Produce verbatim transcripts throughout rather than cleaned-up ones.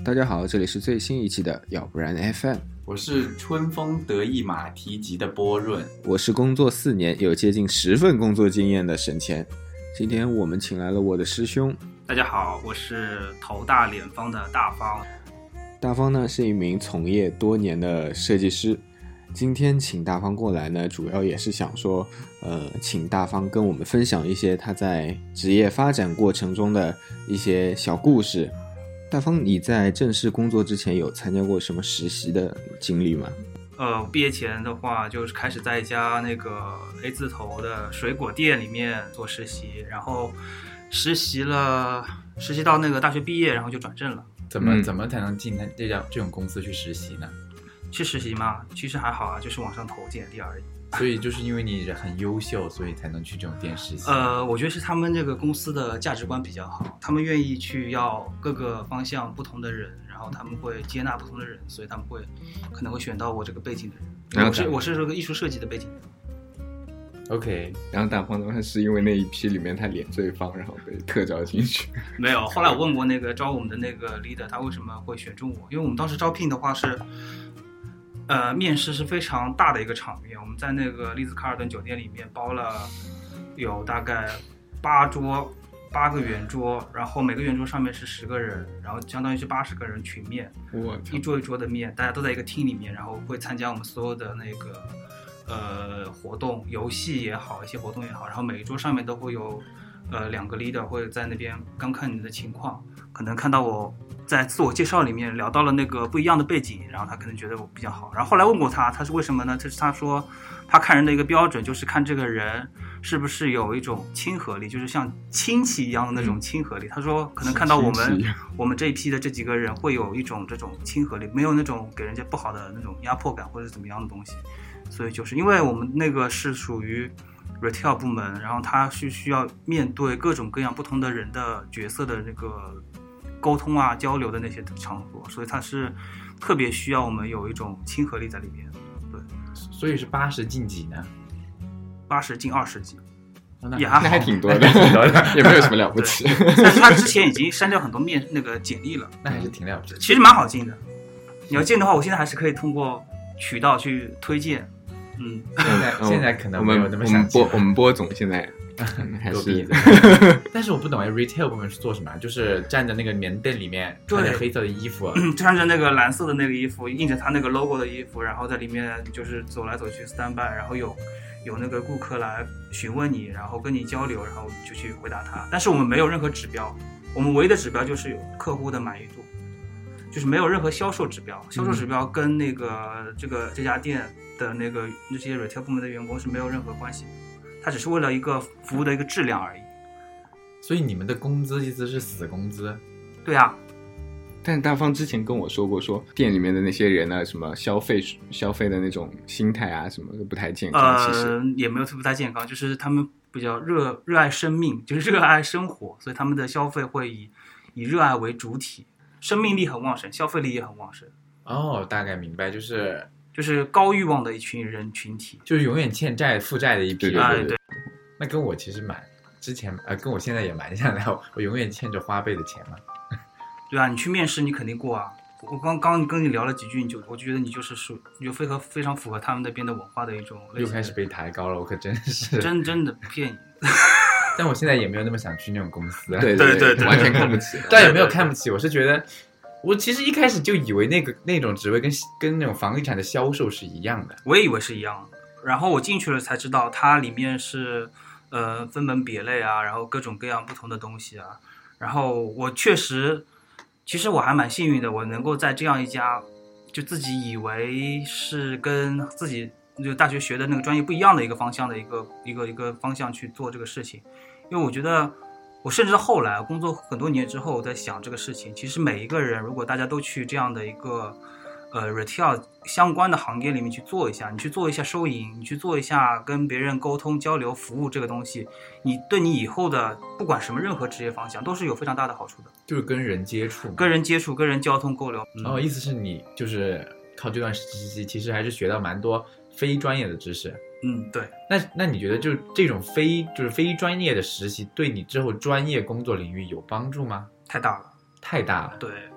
大家好，这里是最新一期的要不然 F M， 我是春风得意马蹄疾的波润， 我是工作四年有接近十份工作经验的沈乾。今天我们请来了我的师兄。 大家好，我是头大脸方的大方。 大方呢是一名从业多年的设计师，今天请大方过来呢，主要也是想说，呃，请大方跟我们分享一些他在职业发展过程中的一些小故事。大方，你在正式工作之前有参加过什么实习的经历吗？ 呃，毕业前的话，就是开始在一家那个 A 字头的水果店里面做实习，然后实习了，实习到那个大学毕业，然后就转正了。 怎么、嗯、怎么才能进这家这种公司去实习呢？ 去实习嘛，其实还好啊，就是网上投简历而已。 所以就是因为你很优秀，所以才能去这种店实习。 呃，我觉得是他们这个公司的价值观比较好，他们愿意去要各个方向不同的人，然后他们会接纳不同的人，所以他们会可能会选到我这个背景的人。我是我是这个艺术设计的背景。 OK， 然后大方的话是因为那一批里面他脸最方，然后被特招进去。 没有，后来我问过那个招我们的那个 leader， 他为什么会选中我？因为我们当时招聘的话是。呃，面试是非常大的一个场面，我们在那个丽兹卡尔顿酒店里面包了有大概八桌，八个圆桌，然后每个圆桌上面是十个人，然后相当于是八十个人群面，一桌一桌的面，大家都在一个厅里面，然后会参加我们所有的那个呃活动，游戏也好，一些活动也好，然后每一桌上面都会有呃两个 leader 会在那边刚看你的情况，可能看到我。在自我介绍里面聊到了那个不一样的背景，然后他可能觉得我比较好，然后后来问过他，他是为什么呢？就是他说他看人的一个标准就是看这个人是不是有一种亲和力，就是像亲戚一样的那种亲和力。他说可能看到我们我们这一批的这几个人会有一种这种亲和力，没有那种给人家不好的那种压迫感或者怎么样的东西。所以就是因为我们那个是属于 retail 部门，然后他是需要面对各种各样不同的人的角色的那个沟通啊交流的那些场所，所以它是特别需要我们有一种亲和力在里边。对， 所以是八十进几呢？ 八十进二十几， 哦、 也还好， 那还挺多的，也没有什么了不起。 但是他之前已经删掉很多面那个简历了， 那还是挺了不起。 其实蛮好进的，你要进的话，我现在还是可以通过渠道去推荐。嗯， 现在、嗯、现在可能没有那么想进。 我们播我们播总现在。还是但是我不懂哎 ，retail 部门是做什么？就是站在那个棉店里面，穿着黑色的衣服， 穿着那个蓝色的那个衣服，印着他那个 logo 的衣服，然后在里面就是走来走去 stand by， 然后有有那个顾客来询问你，然后跟你交流，然后就去回答他。但是我们没有任何指标，我们唯一的指标就是有客户的满意度，就是没有任何销售指标。销售指标跟那个这个这家店的那个这些 retail 部门的员工是没有任何关系的。它只是为了一个服务的一个质量而已。 所以你们的工资意思是死工资？ 对啊。 但大方之前跟我说过，说店里面的那些人啊，什么消费消费的那种心态啊，什么都不太健康。 呃， 其实也没有不太健康，就是他们比较热热爱生命，就是热爱生活，所以他们的消费会以以热爱为主体，生命力很旺盛，消费力也很旺盛。 哦，大概明白，就是。 就是高欲望的一群人群体， 就是永远欠债负债的一批人。 对对对， 那跟我其实蛮之前呃，跟我现在也蛮像的，我永远欠着花呗的钱嘛。 对啊，你去面试你肯定过啊。我刚刚跟你聊了几句，你就我就觉得你就是属，你就非常非常符合他们那边的文化的一种类型。 又开始被抬高了，我可真是真真的不骗你。 但我现在也没有那么想去那种公司。 对对 对, 对，完全看不起。 但也没有看不起，我是觉得。我其实一开始就以为那个那种职位跟跟那种房地产的销售是一样的， 我也以为是一样的。然后我进去了才知道，它里面是呃分门别类啊，然后各种各样不同的东西啊。然后我确实，其实我还蛮幸运的，我能够在这样一家就自己以为是跟自己就大学学的那个专业不一样的一个方向的一个一个一个方向去做这个事情，因为我觉得。我甚至后来工作很多年之后，我在想这个事情，其实每一个人如果大家都去这样的一个呃 retail 相关的行业里面去做一下，你去做一下收银，你去做一下跟别人沟通交流服务这个东西，你对你以后的不管什么任何职业方向都是有非常大的好处的。 就是跟人接触， 跟人接触，跟人交通沟流。 嗯、哦，意思是你就是靠这段实习，其实还是学到蛮多非专业的知识。 嗯，对。 那那你觉得就这种非就是非专业的实习，对你之后专业工作领域有帮助吗？ 太大了， 太大了。 对，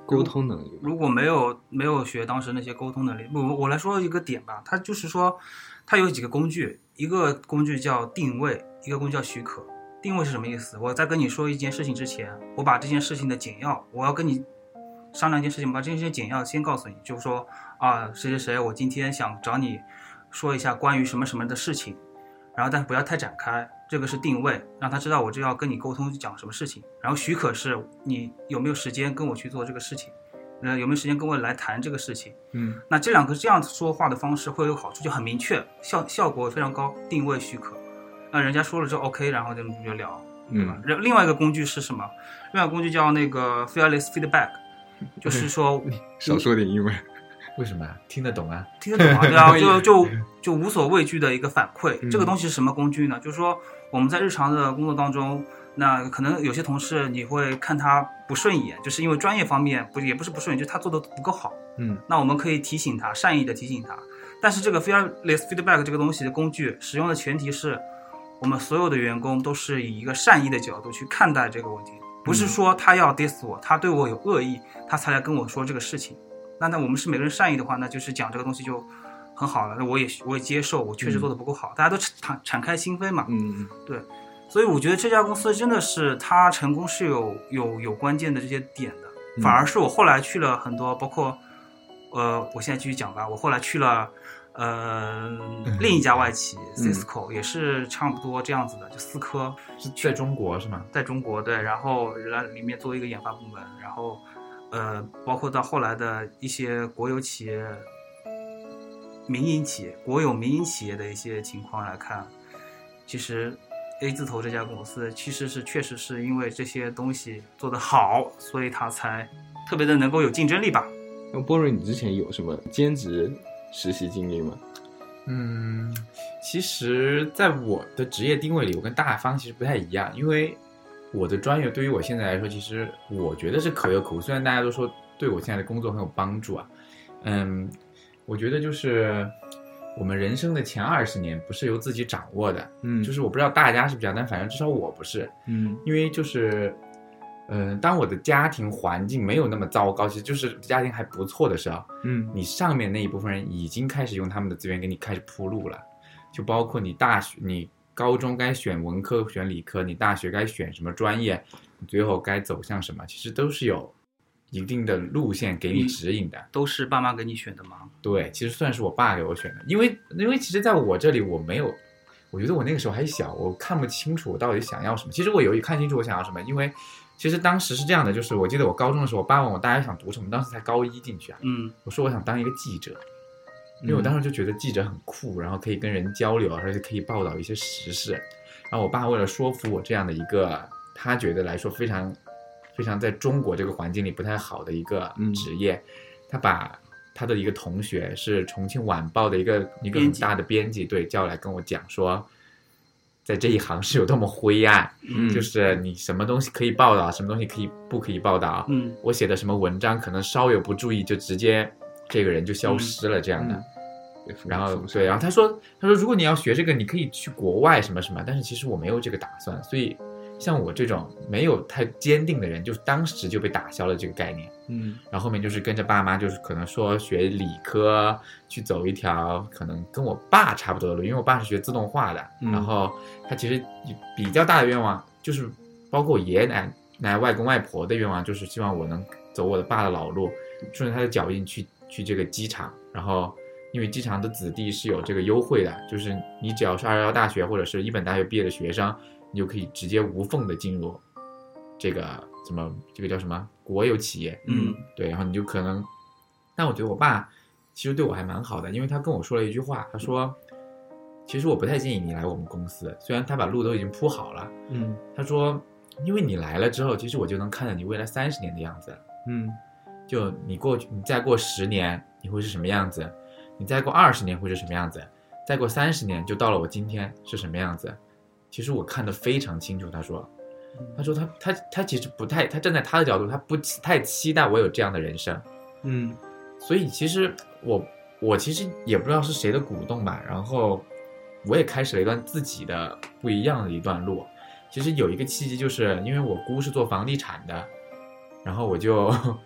沟通能力。 如果没有没有学当时那些沟通能力，我我来说一个点吧，它就是说，它有几个工具，一个工具叫定位，一个工具叫许可。定位是什么意思？我在跟你说一件事情之前，我把这件事情的简要，我要跟你商量一件事情，把这件简要先告诉你，就是说啊，谁谁谁，我今天想找你说一下关于什么什么的事情，然后但不要太展开，这个是定位，让他知道我就要跟你沟通讲什么事情。然后许可是你有没有时间跟我去做这个事情，呃，有没有时间跟我来谈这个事情。 嗯， 那这两个这样说话的方式会有好处，就很明确，效效果非常高，定位许可。那人家说了之后 OK， 然后就就聊，对吧？嗯、另外一个工具是什么？另外一个工具叫那个 fearless feedback， 就是说少说点英文。 为什么啊？听得懂啊？ 听得懂啊？对啊，就就就无所畏惧的一个反馈。 嗯、 这个东西是什么工具呢？就是说我们在日常的工作当中，那可能有些同事你会看他不顺眼，就是因为专业方面不也不是不顺眼，就是他做的不够好。 嗯， 那我们可以提醒他，善意的提醒他。但是这个 fearless feedback 这个东西的工具使用的前提是，我们所有的员工都是以一个善意的角度去看待这个问题，不是说他要 diss 我，他对我有恶意，他才来跟我说这个事情。那那我们是每个人善意的话，那就是讲这个东西就很好了。那我也我也接受，我确实做的不够好，嗯、大家都敞敞开心扉嘛。 嗯， 对。所以我觉得这家公司真的是它成功是有有有关键的这些点的，反而是我后来去了很多，包括呃，我现在继续讲吧。我后来去了呃另一家外企、嗯、Cisco， 也是差不多这样子的，就思科是在中国是吗？ 在中国对，然后来里面做一个研发部门，然后。呃，包括到后来的一些国有企业、民营企业、国有民营企业的一些情况来看，其实 A 字头这家公司其实是确实是因为这些东西做得好，所以它才特别的能够有竞争力吧。 那波瑞，你之前有什么兼职实习经历吗？ 嗯，其实在我的职业定位里，我跟大方其实不太一样，因为我的专业对于我现在来说，其实我觉得是可有可无。虽然大家都说对我现在的工作很有帮助啊，嗯，我觉得就是我们人生的前二十年不是由自己掌握的， 嗯， 就是我不知道大家是不是这样，但反正至少我不是， 嗯， 因为就是，嗯，当我的家庭环境没有那么糟糕，其实就是家庭还不错的时候， 嗯， 你上面那一部分人已经开始用他们的资源给你开始铺路了，就包括你大学你。高中该选文科选理科，你大学该选什么专业，你最后该走向什么，其实都是有一定的路线给你指引的， 都是爸妈给你选的吗？ 对，其实算是我爸给我选的，因为因为其实在我这里我没有，我觉得我那个时候还小，我看不清楚我到底想要什么。其实我有看清楚我想要什么，因为其实当时是这样的，就是我记得我高中的时候，我爸问我大家想读什么，当时才高一进去啊， 嗯， 我说我想当一个记者。因为我当时就觉得记者很酷，然后可以跟人交流，而且可以报道一些时事。然后我爸为了说服我这样的一个他觉得来说非常非常在中国这个环境里不太好的一个职业，嗯、他把他的一个同学是重庆晚报的一个一个很大的编辑，对，叫来跟我讲说，在这一行是有多么灰暗， 嗯， 就是你什么东西可以报道，什么东西可以不可以报道， 嗯， 我写的什么文章可能稍有不注意就直接这个人就消失了这样的。 嗯嗯， 然后对，然后他说他说如果你要学这个你可以去国外什么什么，但是其实我没有这个打算，所以像我这种没有太坚定的人，就当时就被打消了这个概念。 嗯， 然后后面就是跟着爸妈，就是可能说学理科，去走一条可能跟我爸差不多的路，因为我爸是学自动化的， 嗯、 然后他其实比较大的愿望就是包括我爷爷奶奶外公外婆的愿望，就是希望我能走我的爸的老路，顺着他的脚印去去这个机场，然后因为机场的子弟是有这个优惠的，就是你只要是二幺幺大学或者是一本大学毕业的学生，你就可以直接无缝的进入这个什么这个叫什么国有企业， 嗯， 对，然后你就可能，但我觉得我爸其实对我还蛮好的，因为他跟我说了一句话，他说，其实我不太建议你来我们公司，虽然他把路都已经铺好了， 嗯， 他说，因为你来了之后，其实我就能看到你未来三十年的样子， 嗯， 就你过去，你再过十年你会是什么样子？你再过二十年会是什么样子？再过三十年就到了我今天是什么样子？其实我看得非常清楚。他说，他说他他他其实不太，他站在他的角度，他不太期待我有这样的人生。 嗯， 所以其实我我其实也不知道是谁的鼓动吧，然后我也开始了一段自己的不一样的一段路。其实有一个契机，就是因为我姑是做房地产的，然后我就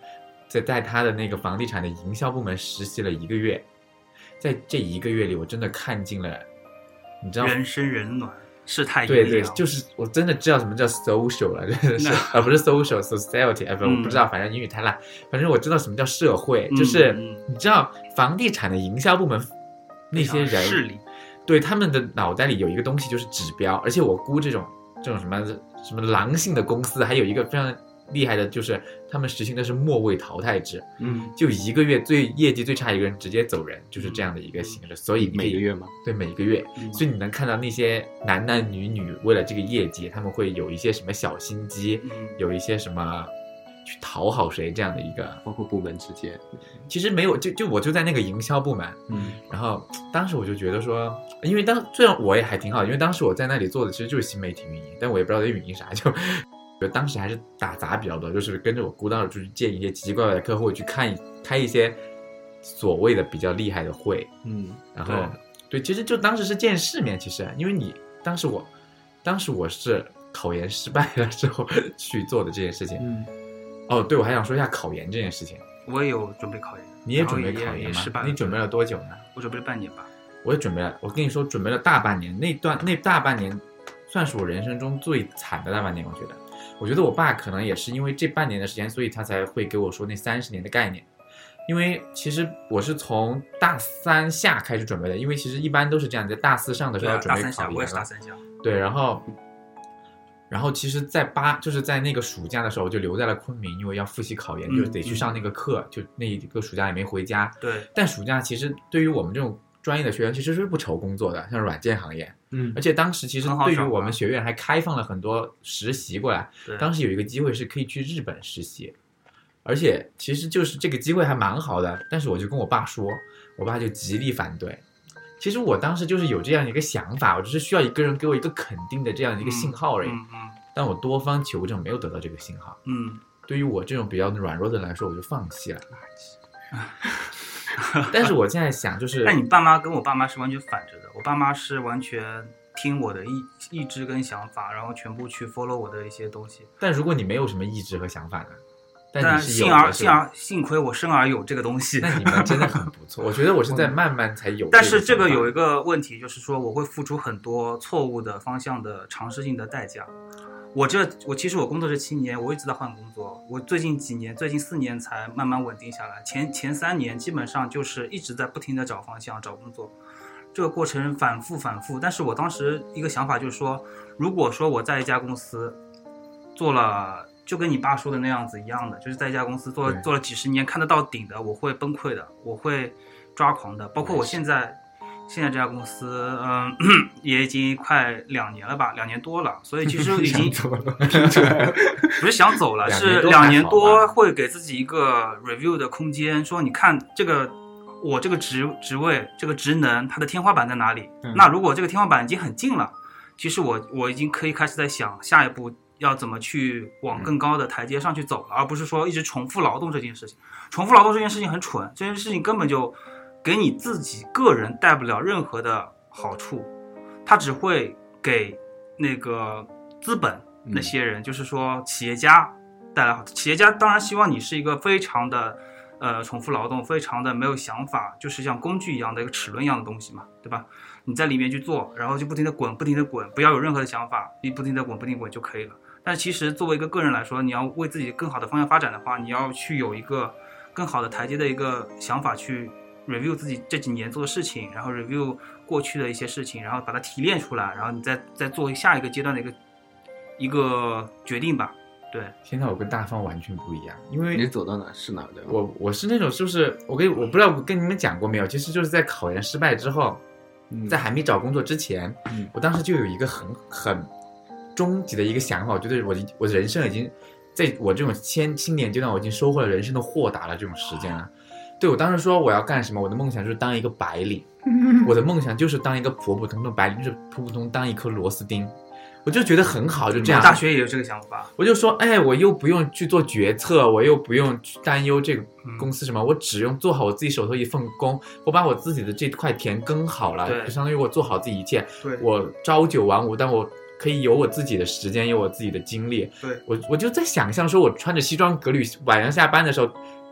在在他的那个房地产的营销部门实习了一个月，在这一个月里，我真的看尽了，你知道， 人生人暖，世态炎对对， 凉。 就是我真的知道什么叫 social 了，真的是啊，不是 social society， 啊不， 嗯我不知道，反正英语太烂，反正我知道什么叫社会， 嗯就是嗯你知道房地产的营销部门那些非常势人， 力， 对他们的脑袋里有一个东西就是指标，而且我估这种这种什么什么狼性的公司，还有一个非常厉害的就是他们实行的是末位淘汰制， 嗯， 就一个月最业绩最差一个人直接走人，就是这样的一个形式。所以你可以每个月吗？ 对，每个月， 嗯所以你能看到那些男男女女为了这个业绩，他们会有一些什么小心机， 嗯有一些什么去讨好谁这样的一个。 包括部门之间， 其实没有，就就我就在那个营销部门， 嗯然后当时我就觉得说，因为当虽然我也还挺好，因为当时我在那里做的其实就是新媒体运营，但我也不知道在运营啥，就就当时还是打杂比较多，就是跟着我姑到处去见一些奇奇怪怪的客户，去看开一些所谓的比较厉害的会， 嗯然后对，其实就当时是见世面，其实因为你当时我当时我是考研失败了之后去做的这件事情。 嗯， 哦，对，我还想说一下考研这件事情， 我也有准备考研， 你也准备然后考研吗也也失败？了你准备了多久呢？ 我准备了半年吧。 我也准备了，我跟你说，准备了大半年，那段那大半年，算是我人生中最惨的大半年。我觉得，我觉得我爸可能也是因为这半年的时间，所以他才会给我说那三十年的概念。因为其实我是从大三下开始准备的，因为其实一般都是这样，在大四上的时对啊， 候要准备大三下，我也考研了。 是大三下。 对，然后，然后其实，在八就是在那个暑假的时候，我就留在了昆明，因为要复习考研， 嗯就是得去上那个课，就那一个暑假也没回家。 对， 但暑假其实对于我们这种专业的学员，其实是不愁工作的，像软件行业。 嗯而且当时其实对于很好找啊我们学院还开放了很多实习过来， 对当时有一个机会是可以去日本实习，而且其实就是这个机会还蛮好的，但是我就跟我爸说，我爸就极力反对。其实我当时就是有这样一个想法，我只是需要一个人给我一个肯定的这样一个信号而已， 嗯嗯但我多方求证没有得到这个信号。 嗯， 对于我这种比较软弱的人来说，我就放弃了。但是我现在想，就是那你爸妈跟我爸妈是完全反着的，我爸妈是完全听我的意意志跟想法，然后全部去 follow 我的一些东西。 但如果你没有什么意志和想法呢？但但你是有幸而的，是吧？ 幸而幸亏我生而有这个东西。 那你们真的很不错。我觉得我是在慢慢才有。 但是这个有一个个问题，就是说我会付出很多错误的方向的尝试性的代价。我这我其实我工作这七年，我一直在换工作。我最近几年，最近四年才慢慢稳定下来。前前三年基本上就是一直在不停的找方向、找工作，这个过程反复反复。但是我当时一个想法就是说，如果说我在一家公司做了，就跟你爸说的那样子一样的，就是在一家公司做对做了几十年，看得到顶的，我会崩溃的，我会抓狂的。包括我现在。现在这家公司，嗯，也已经快两年了吧，两年多了，所以其实已经不是想走了，是两年多会给自己一个 review 的空间，说你看这个我这个职职位这个职能它的天花板在哪里？ 嗯、 那如果这个天花板已经很近了，其实我我已经可以开始在想下一步要怎么去往更高的台阶上去走了，而不是说一直重复劳动这件事情。重复劳动这件事情很蠢，这件事情根本就给你自己个人带不了任何的好处，它只会给那个资本那些人，嗯、就是说企业家带来好。企业家当然希望你是一个非常的呃重复劳动，非常的没有想法，就是像工具一样的一个齿轮一样的东西嘛，对吧？你在里面去做，然后就不停的滚，不停的滚，不要有任何的想法，你不停的滚，不停地滚就可以了。但其实作为一个个人来说，你要为自己更好的方向发展的话，你要去有一个更好的台阶的一个想法去 review 自己这几年做的事情，然后 review 过去的一些事情，然后把它提炼出来，然后你再再做下一个阶段的一个一个决定吧。对， 现在我跟大方完全不一样，因为你走到哪是哪的。 我我是那种就是我跟我不知道我跟你们讲过没有，其实就是在考研失败之后， 嗯、 在还没找工作之前， 嗯、 我当时就有一个很很终极的一个想法，我觉得我我的人生已经在我这种青青年阶段，我已经收获了人生的豁达了这种时间了。对，我当时说我要干什么，我的梦想就是当一个白领，我的梦想就是当一个普普通通白领，就是普普通通当一颗螺丝钉。我就觉得很好，就这样。 我大学也有这个想法， 我就说，哎，我又不用去做决策，我又不用去担忧这个公司什么，嗯、我只用做好我自己手头一份工，我把我自己的这块田耕好了，就相当于我做好自己一切。 对， 我朝九晚五，但我可以有我自己的时间，有我自己的精力。 对， 我我就在想象说，我穿着西装革履，晚上下班的时候，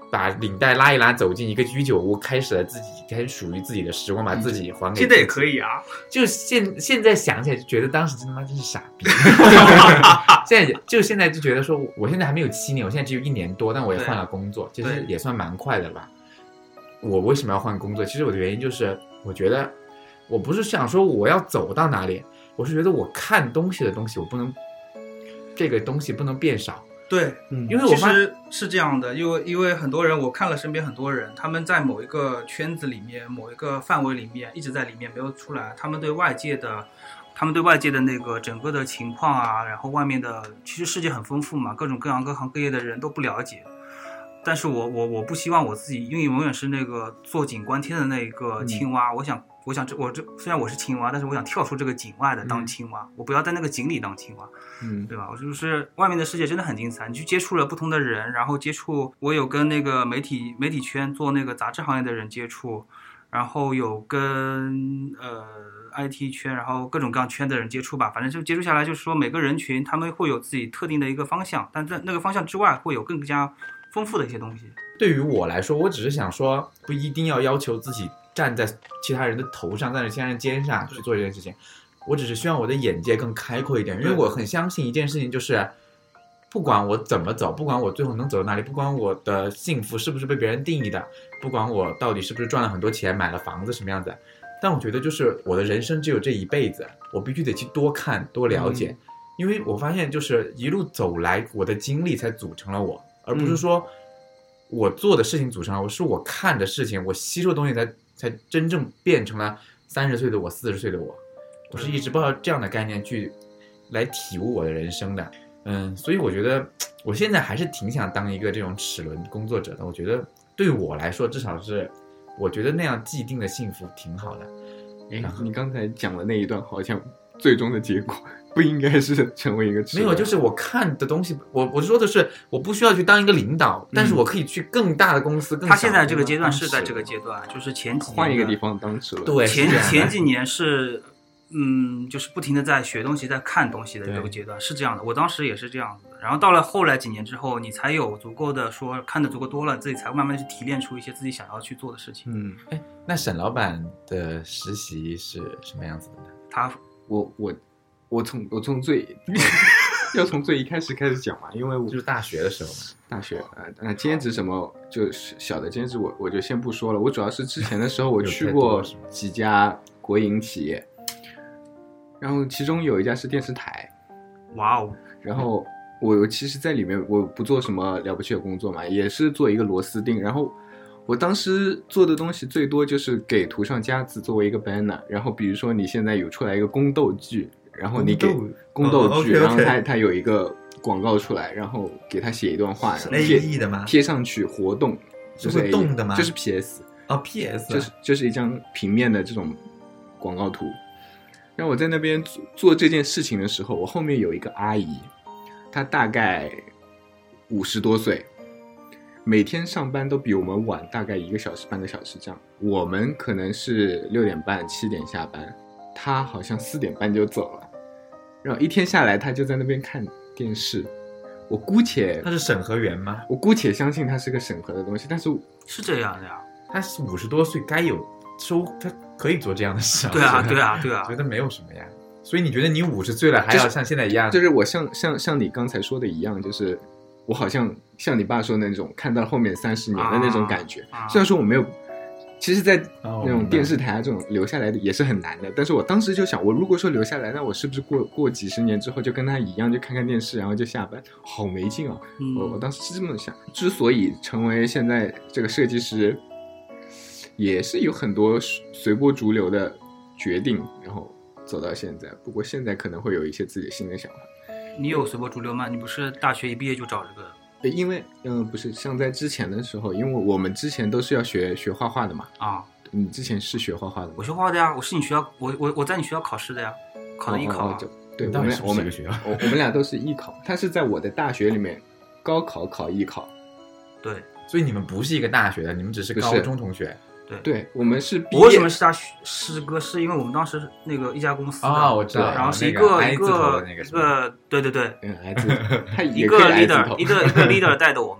把领带拉一拉，走进一个居酒屋，开始了自己开始属于自己的时光，把自己还给自己。 现在也可以啊， 就现现在想起来就觉得当时真他妈真是傻逼。现在就现在就觉得说，我现在还没有七年，我现在只有一年多，但我也换了工作，其实也算蛮快的吧。我为什么要换工作？其实我的原因就是，我觉得我不是想说我要走到哪里，我是觉得我看东西的东西，我不能这个东西不能变少。 对， 嗯，因为我其实是这样的，因为因为很多人，我看了身边很多人，他们在某一个圈子里面、某一个范围里面一直在里面没有出来，他们对外界的，他们对外界的那个整个的情况啊，然后外面的其实世界很丰富嘛，各种各样各行各业的人都不了解。但是我我我不希望我自己，因为永远是那个坐井观天的那个青蛙，嗯、我想。我想这我这虽然我是青蛙，但是我想跳出这个井外的当青蛙，嗯、我不要在那个井里当青蛙，嗯，对吧？我就是外面的世界真的很精彩，你去接触了不同的人，然后接触我有跟那个媒体媒体圈做那个杂志行业的人接触，然后有跟呃 I T 圈，然后各种各样圈的人接触吧，反正就接触下来，就是说每个人群他们会有自己特定的一个方向，但在那个方向之外会有更加丰富的一些东西。 对于我来说，我只是想说，不一定要要求自己站在其他人的头上，站在其他人肩上去做这件事情。我只是希望我的眼界更开阔一点，因为我很相信一件事情，就是不管我怎么走，不管我最后能走到哪里，不管我的幸福是不是被别人定义的，不管我到底是不是赚了很多钱，买了房子什么样子，但我觉得就是我的人生只有这一辈子，我必须得去多看多了解，嗯、因为我发现就是一路走来，我的经历才组成了我，而不是说我做的事情组成了我，是我看的事情，我吸收的东西才才真正变成了三十岁的我，四十岁的我。我是一直抱着这样的概念去来体悟我的人生的，嗯，所以我觉得我现在还是挺想当一个这种齿轮工作者的。我觉得对我来说，至少是我觉得那样既定的幸福挺好的。 哎，你刚才讲的那一段，好像最终的结果不应该是成为一个齿轮。 没有，就是我看的东西，我我说的是，我不需要去当一个领导，嗯、但是我可以去更大的公司。更他现在这个阶段是在这个阶段，就是前几年换一个地方当齿轮。 对， 前前几年是。嗯，就是不停的在学东西，在看东西的这个阶段是这样的，我当时也是这样子的。然后到了后来几年之后，你才有足够的说看的足够多了，自己才慢慢去提炼出一些自己想要去做的事情。 嗯，哎，那沈老板的实习是什么样子的呢？ 他， 我我我从我从最要从最一开始开始讲嘛，因为我就是大学的时候嘛。 大学啊，那、呃、兼职什么就是小的兼职我，我我就先不说了。我主要是之前的时候，我去过几家国营企业。然后其中有一家是电视台， 哇哦！ 然后我其实在里面我不做什么了不起的工作嘛，也是做一个螺丝钉。然后我当时做的东西最多就是给图上加字作为一个 banner。然后比如说你现在有出来一个宫斗剧，然后你给宫斗剧，然后它它有一个广告出来，然后给它写一段话， 是 A E 的吗？ 贴上去活动，就是会动的吗？ 就是 P S 哦 P S 就是就是一张平面的这种广告图。然后我在那边做做这件事情的时候，我后面有一个阿姨，她大概五十多岁，每天上班都比我们晚大概一个小时半个小时这样。我们可能是六点半七点下班，她好像四点半就走了，然后一天下来她就在那边看电视。我姑且她是审核员吗？ 我姑且相信她是个审核的东西，但是是这样的呀， 她是五十多岁该有收，她可以做这样的事。 对啊，对啊，对啊， 觉得没有什么呀。所以你觉得你五十岁了还要像现在一样？ 就是、就是我像像像你刚才说的一样，就是我好像像你爸说的那种看到后面三十年的那种感觉。啊、虽然说我没有，其实，在那种电视台啊这种留下来的也是很难的。但是我当时就想，我如果说留下来，那我是不是过过几十年之后就跟他一样，就看看电视，然后就下班，好没劲啊！嗯、我我当时是这么想。之所以成为现在这个设计师。也是有很多随波逐流的决定，然后走到现在。不过现在可能会有一些自己新的想法。 你有随波逐流吗？你不是大学一毕业就找这个？ 因为嗯、呃，不是像在之前的时候，因为我们之前都是要学学画画的嘛。啊，你之前是学画画的吗？ 我学画画的呀，我是你学校，我我我在你学校考试的呀，考的艺考、啊。 哦哦、对，我们我们我我们俩都是艺考，他是在我的大学里面高考考艺考。 对， 所以你们不是一个大学的，你们只是高中同学。 对对，我们是毕业。 我为什么是他师哥？是因为我们当时那个一家公司的啊、哦，我知道， 然后是一个、 那个、 一个那个一个，对对对， 嗯，I字头，他一个 leader， 一个一个 leader 带的我们。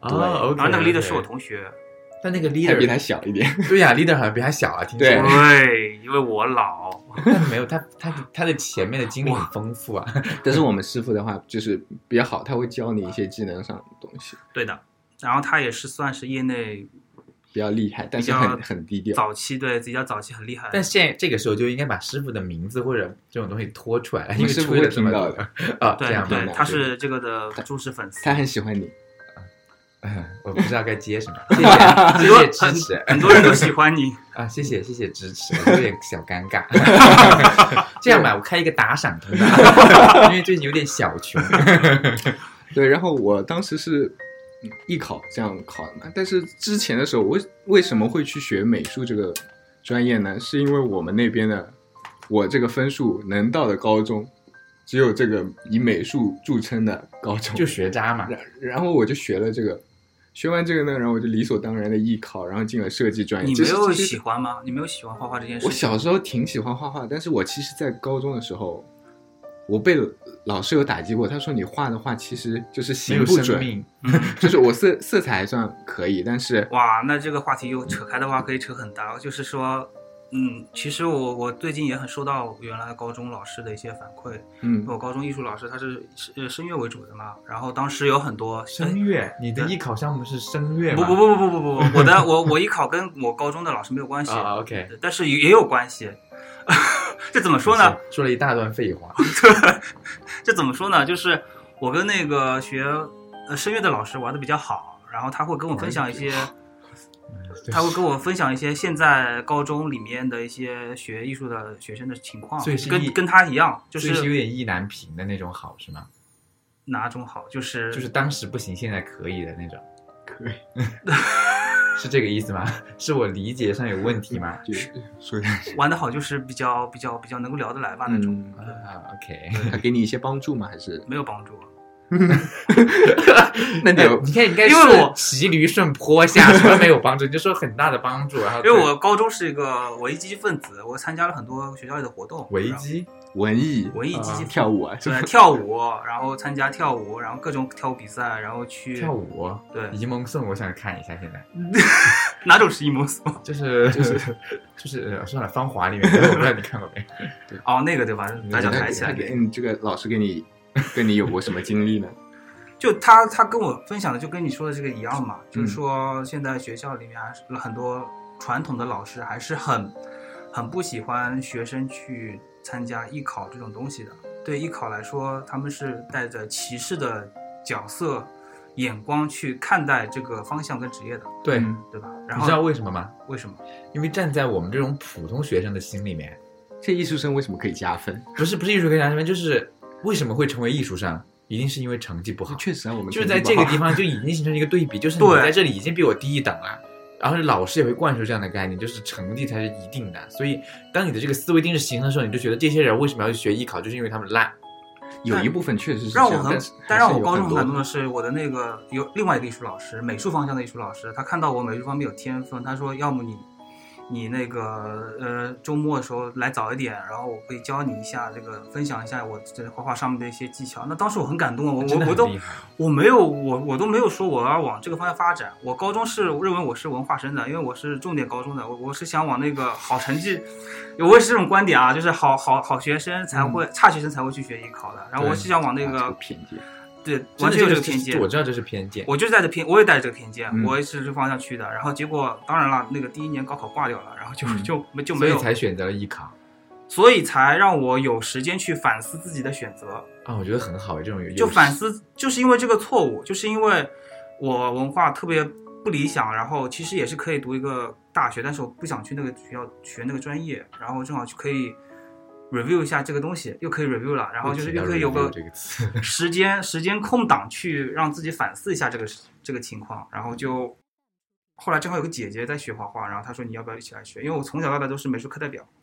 哦对 ，OK， 然后那个 leader OK 是我同学。 但那个还比 leader 他小一点。 对呀、啊、，leader 好像比他小啊，听说。 对对，因为我老。 但没有他他他的前面的经历很丰富啊。 但是我们师傅的话就是比较好，他会教你一些技能上的东西， 对的，然后他也是算是业内比较厉害，但是比较很很低调。 早期，对，比较早期很厉害。 但现在这个时候就应该把师傅的名字或者这种东西拖出来了，因为师傅吹了这么多会听到的。 啊， 对这样吗？， 对他是这个的忠实粉丝。 他很喜欢你。 嗯我不知道该接什么，谢谢谢谢支持很多人都喜欢你。 啊，谢谢谢谢支持，我有点小尴尬。这样吧，我开一个打赏通道，因为最近有点小穷。 对，然后我当时是嗯艺考这样考的嘛，但是之前的时候，我为什么会去学美术这个专业呢？是因为我们那边的我这个分数能到的高中，只有这个以美术著称的高中， 就学渣嘛。 然然后我就学了这个，学完这个呢，然后我就理所当然的艺考，然后进了设计专业。 你没有其实喜欢吗？你没有喜欢画画这件事？ 我小时候挺喜欢画画，但是我其实在高中的时候，我被老师有打击过，他说你画的画其实就是没有形不准， 生命， 就是我色色彩还算可以，但是哇，那这个话题又扯开的话可以扯很大，就是说，嗯，其实我我最近也很受到原来高中老师的一些反馈。 嗯， 我高中艺术老师他是呃声乐为主的嘛，然后当时有很多声乐，你的艺考项目是声乐吗？ 不不不不不不不，我的我我艺考跟我高中的老师没有关系啊，OK， 但是也有关系。这怎么说呢？ 说了一大段废话。 这怎么说呢？就是我跟那个学呃声乐的老师玩的比较好，然后他会跟我分享一些，他会跟我分享一些现在高中里面的一些学艺术的学生的情况， 所以是艺跟跟他一样，就是所以是有点意难平的那种好是吗？ 哪种好？就是就是当时不行，现在可以的那种， 可以， 是这个意思吗？是我理解上有问题吗？ 就是说一下， 玩的好，就是比较比较比较能够聊得来吧那种， 嗯啊，OK， 他给你一些帮助吗？还是没有帮助。 那你有哎你看，你看， 因为我骑驴顺坡下，什么没有帮助？你就说很大的帮助，然后因为我高中是一个文艺积极分子，我参加了很多学校里的活动， 维基文艺文艺积极跳舞啊？是吧对，跳舞，然后参加跳舞，然后各种跳舞比赛，然后去跳舞， 对沂蒙颂，我想看一下，现在哪种是一模索？ 就是就是就是呃算了，芳华里面，我不知道你看过没？ 哦，那个对吧？大家他抬起来他。给嗯，这个老师给你跟你有过什么经历呢？ 就他他跟我分享的就跟你说的这个一样嘛，就是说现在学校里面还是很多传统的老师还是很很不喜欢学生去参加艺考这种东西的。对艺考来说，他们是带着歧视的角色眼光去看待这个方向跟职业的， 对， 嗯对吧？然后你知道为什么吗？ 为什么？ 因为站在我们这种普通学生的心里面， 这艺术生为什么可以加分？ 不是不是艺术跟家这边，就是为什么会成为艺术生，一定是因为成绩不好。 确实啊，我们就是在这个地方就已经形成一个对比，就是你对在这里已经比我低一等了，然后老师也会灌输这样的概念，就是成绩才是一定的。所以当你的这个思维定式形成的时候，你就觉得这些人为什么要去学艺考，就是因为他们烂。 有一部分确实是这样， 让我很但是， 但让我高中很还是有很多感动的是，我的那个有另外一个艺术老师，美术方向的艺术老师，他看到我美术方面有天分，他说要么你你那个呃周末的时候来早一点，然后我可以教你一下这个，分享一下我这画画上面的一些技巧。那当时我很感动啊，我真的我我都很厉害。 我没有我我都没有说我要往这个方向发展。我高中是认为我是文化生的，因为我是重点高中的，我我是想往那个好成绩，我也是这种观点啊，就是好好好学生才会、嗯、差学生才会去学艺考的。然后我是想往那个、 啊这个偏见。 对，完全有这个偏见。 我知道这是偏见， 我就是带着偏，我也带着这个偏见， 嗯、 我也是这个方向去的。然后结果，当然了，那个第一年高考挂掉了，然后就、嗯、就就就没有， 所以才选择了艺考， 所以才让我有时间去反思自己的选择啊、哦，我觉得很好，这种有就反思，就是因为这个错误，就是因为我文化特别不理想，然后其实也是可以读一个大学，但是我不想去那个学校学那个专业，然后正好就可以。review 一下这个东西，又可以 review 了，然后就是又可以有个时间时间空档去让自己反思一下这个这个情况，然后就后来正好有个姐姐在学画画，然后她说你要不要一起来学？因为我从小到大都是美术课代表，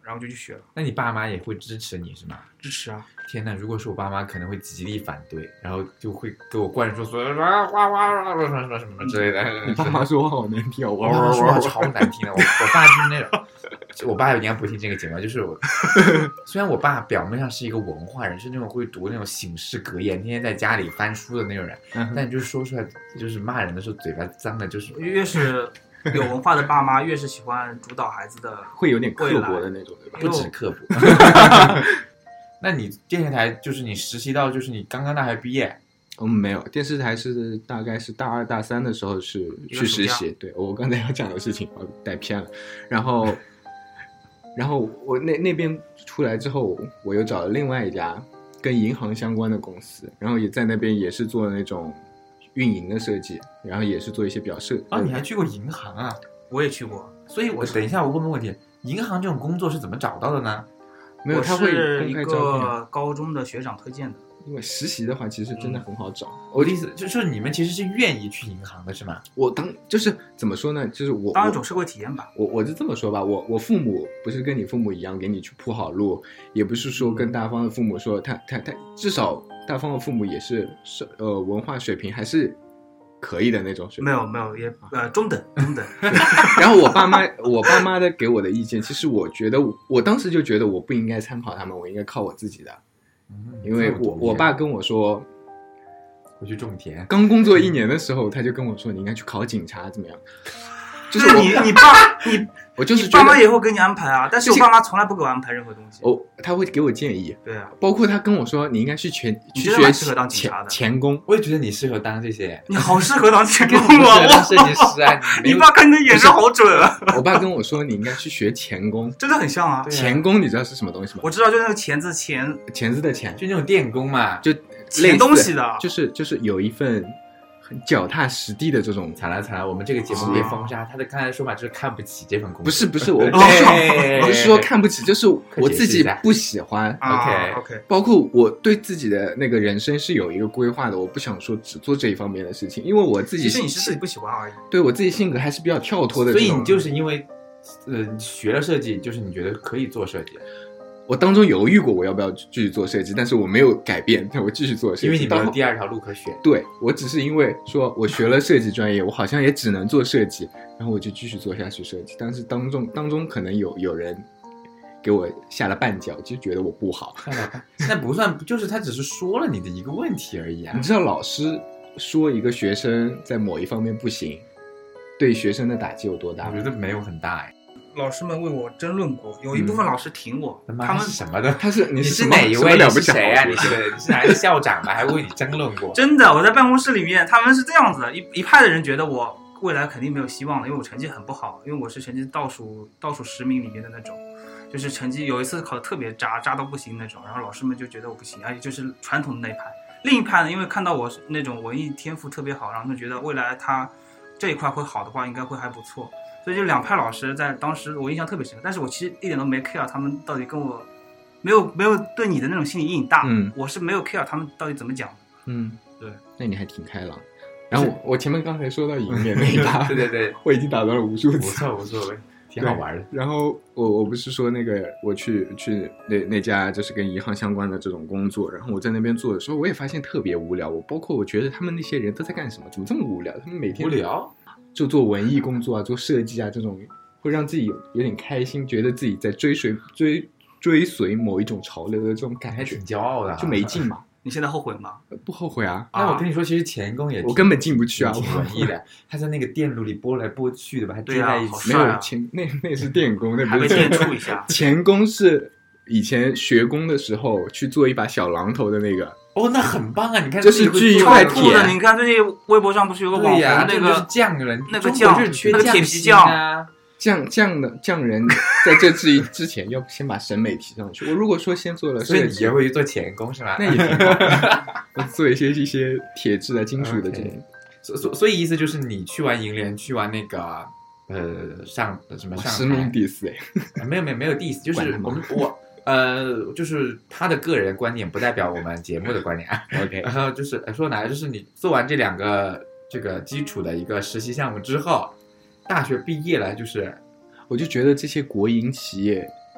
然后就去学了。 那你爸妈也会支持你是吗？ 支持啊！ 天哪，如果是我爸妈可能会极力反对，然后就会给我灌输所有哇哇哇什么什么什么之类的。 你爸妈说话好难听， 我爸妈说话超难听的。我我爸就是那种，我爸应该不听这个节目，就是我。虽然我爸表面上是一个文化人，是那种会读那种醒世格言，天天在家里翻书的那种人，嗯、但就是说出来就是骂人的时候嘴巴脏的，就是越是有文化的爸妈，越是喜欢主导孩子的， 会有点刻薄的那种，对吧？ 不止刻薄。那你电视台就是你实习到就是你刚刚大学毕业？ 嗯，没有，电视台是大概是大二大三的时候是去实习。对，我刚才要讲的事情我带偏了。然后，然后我那那边出来之后，我又找了另外一家跟银行相关的公司，然后也在那边也是做那种运营的设计，然后也是做一些表设。 啊，你还去过银行啊？ 我也去过。 所以我等一下我问个问题，银行这种工作是怎么找到的呢？ 没有，他会公开招聘。我是一个高中的学长推荐的。 因为实习的话，其实真的很好找。 嗯、我的意思就是你们其实是愿意去银行的，是吗？ 我当就是怎么说呢？就是我当一种社会体验吧。 我我就这么说吧，我我父母不是跟你父母一样给你去铺好路，也不是说跟大方的父母说他他他，至少大方的父母也是是呃文化水平还是可以的那种水平。 没有没有也呃中等中等。 然后我爸妈我爸妈的给我的意见，其实我觉得我当时就觉得我不应该参考他们，我应该靠我自己的。因为我我爸跟我说， 我去种田。 刚工作一年的时候，他就跟我说，你应该去考警察，怎么样？ 就是你你爸你我就是你爸妈也会给你安排啊，但是我爸妈从来不给我安排任何东西。 哦，他会给我建议。 对啊， 包括他跟我说，你应该去全去学适合当警察的钳工。 我也觉得你适合当这些。 你好适合当钳工啊！当设计师啊！ 你爸看你的眼神好准啊！ 我爸跟我说，你应该去学钳工， 真的很像啊。 钳工你知道是什么东西吗？ 我知道，就是那个钳子钳钳子的钳， 就那种电工嘛， 就钳东西的， 就是就是有一份。脚踏实地的这种。 惨了惨了，我们这个节目被封杀。他的刚才的说法就是看不起这份工作。 不是不是，我不是不是说看不起，就是我自己不喜欢。 OK OK， 包括我对自己的那个人生是有一个规划的，我不想说只做这一方面的事情，因为我自己其实你是自己不喜欢而已。 对我自己性格还是比较跳脱的， 所以你就是因为呃学了设计，就是你觉得可以做设计。 我当中犹豫过我要不要继续做设计，但是我没有改变，我继续做设计。 因为你没有第二条路可选。 对，我只是因为说我学了设计专业，我好像也只能做设计，然后我就继续做下去设计。但是当中当中可能有有人给我下了绊脚，就觉得我不好。 那不算，就是他只是说了你的一个问题而已啊。 你知道老师说一个学生在某一方面不行，对学生的打击有多大吗？ 我觉得没有很大哎。 老师们为我争论过，有一部分老师挺我， 嗯、 他们什么的？ 他是你是哪一位？你是谁啊？你是你是哪个校长吗？还为你争论过？ 真的，我在办公室里面，他们是这样子的，一一派的人觉得我未来肯定没有希望了，因为我成绩很不好，因为我是成绩倒数倒数十名里面的那种，就是成绩有一次考得特别渣，渣到不行那种，然后老师们就觉得我不行，而且就是传统的那一派。另一派呢，因为看到我那种文艺天赋特别好，然后就觉得未来他这一块会好的话，应该会还不错。所以就两派老师在当时我印象特别深，但是我其实一点都没 care 他们到底跟我没有没有对你的那种心理阴影大， 嗯， 我是没有 care 他们到底怎么讲的， 嗯， 对， 那你还挺开朗。然后 我, 我前面刚才说到赢面那一趴， 对对对， 我已经打断了无数次， 不错不错，挺好玩的。 然后我我不是说那个我去去那那家就是跟银行相关的这种工作，然后我在那边做的时候，我也发现特别无聊。我包括我觉得他们那些人都在干什么？怎么这么无聊？他们每天无聊。 就做文艺工作啊，做设计啊，这种会让自己有有点开心，觉得自己在追随追追随某一种潮流的这种感觉， 还挺骄傲的、啊， 就没劲嘛。 你现在后悔吗？ 不后悔啊。 那我跟你说，其实钳工也我根本进不去啊， 挺文艺的。他在那个电路里拨来拨去的吧，还接在一起。 没有钳，那那是电工，那不是电触一下。 钳工是以前学工的时候去做一把小榔头的那个。 哦，那很棒啊！你看， 这是锯一块铁的。你看最近微博上不是有个网红，那个匠人， 那个匠， 那个铁皮匠， 匠匠的匠人，在这之之前要先把审美提上去。我如果说先做了设计， 所以你也会去做钳工是吧？ 那也挺好的。我做一些一些铁质的、金属的这种。 所所所以意思就是，你去完银联，去完那个呃上什么上实名 diss 哎，没有没有没有 diss， 就是我们我。呃，就是他的个人观点不代表我们节目的观点啊。 OK， 然后就是说哪，就是你做完这两个这个基础的一个实习项目之后，大学毕业了，就是我就觉得这些国营企业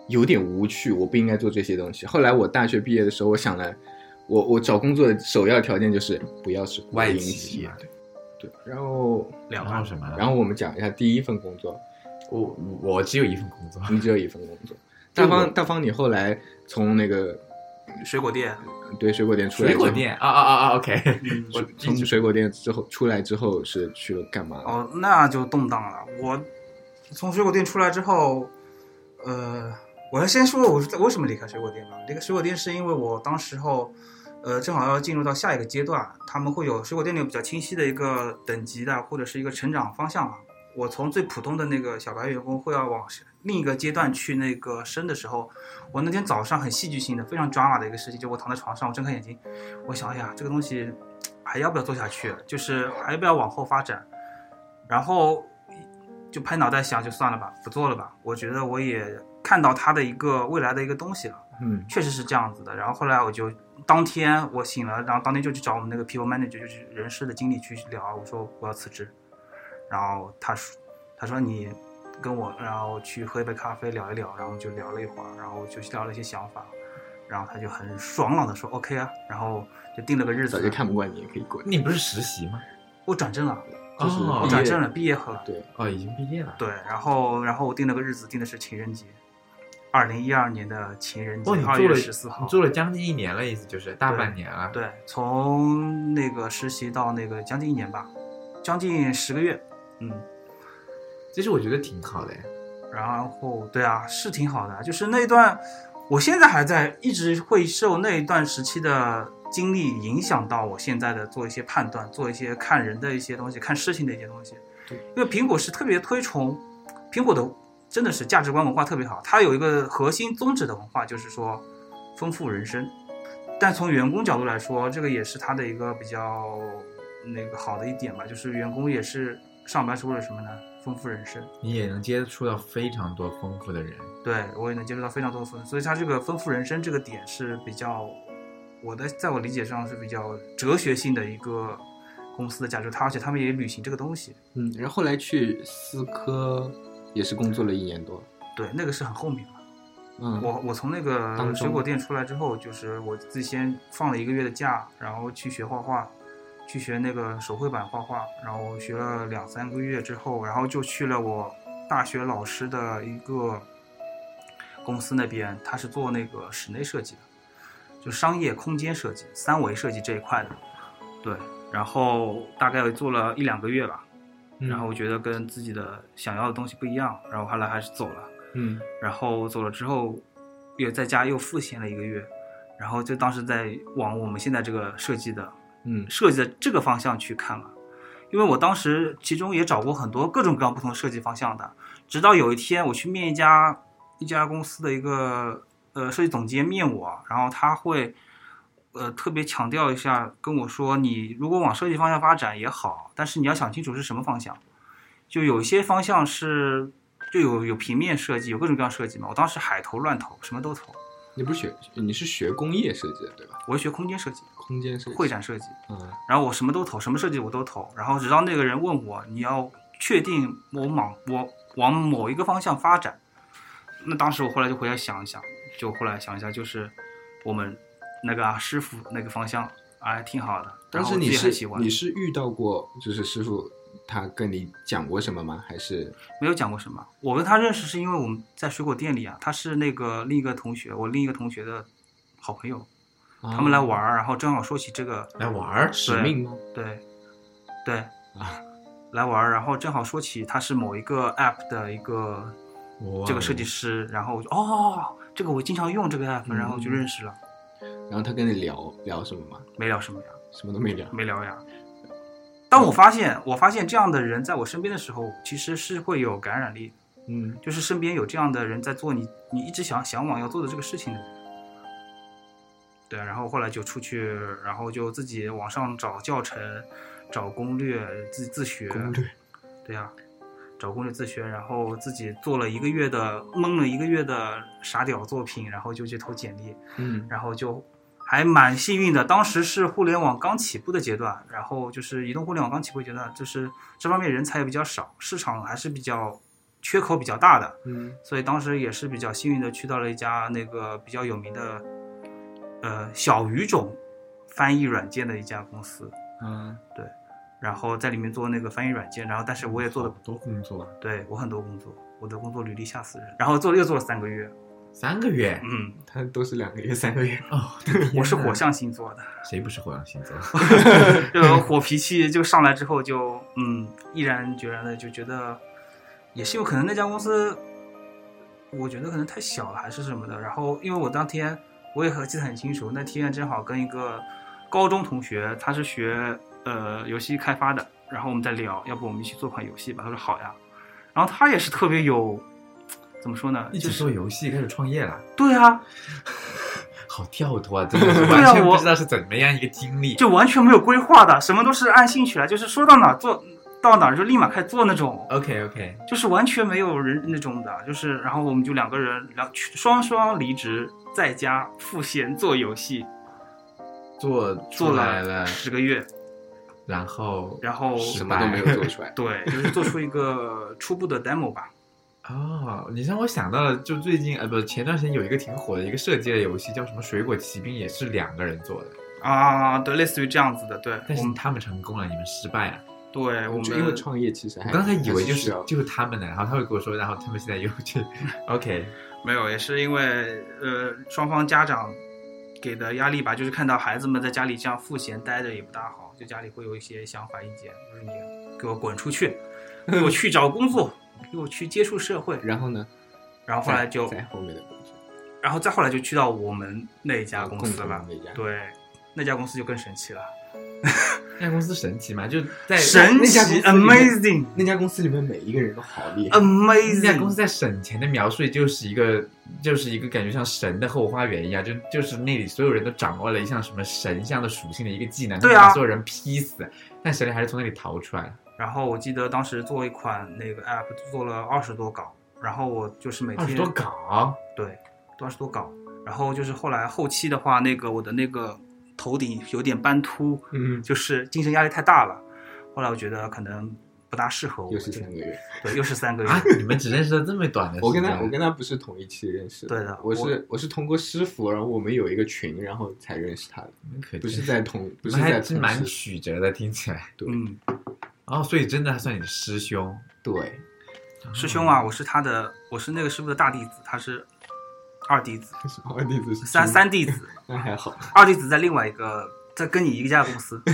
有点无趣，我不应该做这些东西。后来我大学毕业的时候，我想来，我我找工作的首要条件就是不要是外营企嘛， 对对。然后两万然后什么？ 然后我们讲一下第一份工作， 我我只有一份工作， 你只有一份工作。大方大方，你后来从那个水果店， 对水果店出来之后， 水果店啊啊啊啊 ，OK， 嗯我从水果店之后出来之后是去了干嘛？ 哦，那就动荡了。我从水果店出来之后，呃，我要先说我是为什么离开水果店吧。离开水果店是因为我当时候，呃，正好要进入到下一个阶段，他们会有水果店里有比较清晰的一个等级的或者是一个成长方向嘛。我从最普通的那个小白员工会要往另一个阶段去那个升的时候，我那天早上很戏剧性的非常 drama 的一个事情，就我躺在床上，我睁开眼睛，我想哎呀这个东西还要不要做下去，就是还要不要往后发展，然后就拍脑袋想就算了吧，不做了吧。我觉得我也看到它的一个未来的一个东西了， 嗯， 确实是这样子的。然后后来我就当天我醒了，然后当天就去找我们那个 people manager， 就是人事的经理去聊，我说我要辞职。然后他说他说你跟我然后去喝一杯咖啡聊一聊，然后就聊了一会儿，然后就聊了一些想法，然后他就很爽朗的说 OK 啊，然后就定了个日子。 早就看不惯你也可以滚。 你不是实习吗？ 我转正了， 就是哦我转正了，毕业后了。 对， 哦，已经毕业了。 对，然后然后我定了个日子，定的是情人节，二零一二年的情人节， 哦，你二月做了十四号。 你做了将近一年了，意思就是大半年了。 对，从那个实习到那个将近一年吧，将近十个月。嗯， 其实我觉得挺好的。 然后对啊，是挺好的，就是那一段，我现在还在一直会受那一段时期的经历影响到我现在的做一些判断，做一些看人的一些东西，看事情的一些东西。因为苹果是特别推崇，苹果的真的是价值观文化特别好，它有一个核心宗旨的文化，就是说丰富人生。但从员工角度来说，这个也是它的一个比较那个好的一点吧，就是员工也是上班是为了什么呢？丰富人生。 你也能接触到非常多丰富的人。 对，我也能接触到非常多的丰富，所以它这个丰富人生这个点是比较，我的在我理解上是比较哲学性的一个公司的价值，它而且他们也履行这个东西。 嗯，然后后来去思科也是工作了一年多。 对，那个是很后面了。 嗯， 我我从那个水果店出来之后，就是我自己先放了一个月的假，然后去学画画。去学那个手绘版画画，然后学了两三个月之后，然后就去了我大学老师的一个公司那边，他是做那个室内设计的，就商业空间设计、三维设计这一块的。对，然后大概做了一两个月吧，然后我觉得跟自己的想要的东西不一样，然后后来还是走了。 嗯， 然后走了之后，又在家又复闲了一个月，然后就当时在往我们现在这个设计的。 嗯， 设计的这个方向去看了，因为我当时其中也找过很多各种各样不同的设计方向的，直到有一天我去面一家一家公司的一个呃设计总监面我，然后他会呃特别强调一下跟我说，你如果往设计方向发展也好，但是你要想清楚是什么方向，就有一些方向是就有有平面设计，有各种各样设计嘛，我当时海投乱投，什么都投。 你不是学你是学工业设计的对吧？ 我是学空间设计。 空间设计、 会展设计， 嗯， 然后我什么都投，什么设计我都投，然后直到那个人问我，你要确定我往我往某一个方向发展，那当时我后来就回来想一想，就后来想一下，就是我们那个、啊、师傅那个方向，哎，挺好的。 当时你是喜欢你是遇到过，就是师傅他跟你讲过什么吗？还是没有讲过什么？我跟他认识是因为我们在水果店里啊，他是那个另一个同学，我另一个同学的好朋友。他们来玩，然后正好说起这个来玩使命吗？ 对，对啊， 来玩，然后正好说起他是某一个 app 的一个这个设计师，然后我就哦，这个我经常用这个 app，、嗯、然后就认识了。 然后他跟你聊聊什么吗？ 没聊什么呀， 什么都没聊， 没聊呀。当我发现，我发现这样的人在我身边的时候，其实是会有感染力。 嗯， 就是身边有这样的人在做你你一直想向往要做的这个事情的人。对，然后后来就出去，然后就自己网上找教程、找攻略，自己自学。 攻略， 对呀、啊，找攻略自学，然后自己做了一个月的，蒙了一个月的傻屌作品，然后就去投简历。 嗯， 然后就还蛮幸运的，当时是互联网刚起步的阶段，然后就是移动互联网刚起步阶段，就是这方面人才也比较少，市场还是比较缺口比较大的， 嗯， 所以当时也是比较幸运的去到了一家那个比较有名的呃小语种翻译软件的一家公司， 嗯， 对，然后在里面做那个翻译软件，然后但是我也做的好多工作， 对我很多工作，我的工作履历吓死人，然后做了又做了三个月， 三个月， 嗯， 他都是两个月、三个月。 哦， 我是火象星座的， 谁不是火象星座？ 这个火脾气就上来之后就嗯毅然决然的就觉得，也是有可能那家公司，我觉得可能太小了还是什么的。然后因为我当天我也记得很清楚，那天正好跟一个高中同学，他是学呃游戏开发的，然后我们在聊，要不我们一起做款游戏吧？他说好呀。然后他也是特别有怎么说呢？ 一起做游戏开始创业了， 对啊， 好跳脱啊！真的是完全不知道是怎么样一个经历， 就完全没有规划的，什么都是按兴趣来，就是说到哪儿做到哪儿就立马开始做那种。 OK OK， 就是完全没有人那种的，就是然后我们就两个人两双双离职，在家赋闲做游戏， 做做来了十个月， 然后然后什么都没有做出来。 对，就是做出一个初步的 demo 吧。 哦，你让我想到了，就最近呃不前段时间有一个挺火的一个射击类游戏，叫什么《水果骑兵》，也是两个人做的啊，对，类似于这样子的，对。 但是他们成功了，你们失败了。 对，我们因为创业其实还我刚才以为就是是就是他们的，然后他会跟我说，然后他们现在又去 OK， 没有，也是因为呃双方家长给的压力吧，就是看到孩子们在家里这样赋闲待着也不大好，就家里会有一些想法意见，就是你给我滚出去，给我去找工作，给我去接触社会。 然后呢？ 然后后来就在后面的工作， 然后再后来就去到我们那家公司了。 那家对，那家公司就更神奇了。 那家公司神奇嘛？就在神奇 ，amazing， 那家公司里面每一个人都好厉害 ，amazing。 那家公司在省钱的描述就是一个，就是一个感觉像神的后花园一样，就就是那里所有人都掌握了一项什么神像的属性的一个技能， 对啊， 把所有人劈死，但神力还是从那里逃出来了。 然后我记得当时做一款那个 app 做了二十多稿，然后我就是每天二十多稿， 对，二十多稿。然后就是后来后期的话，那个我的那个头顶有点斑秃， 嗯， 就是精神压力太大了。后来我觉得可能不大适合我， 又是三个月， 对，又是三个月啊！你们只认识了这么短的时间？ 我跟他，我跟他不是同一期认识的，对的， 我是我, 我是通过师傅，然后我们有一个群，然后才认识他的，不是在同，不是在还是蛮曲折的，听起来。 对， 嗯， 哦，所以真的还算你的师兄？ 对， 师兄啊，我是他的，我是那个师傅的大弟子，他是二弟子， 二弟子是三三弟子， 那还好， 二弟子在另外一个，在跟你一家公司，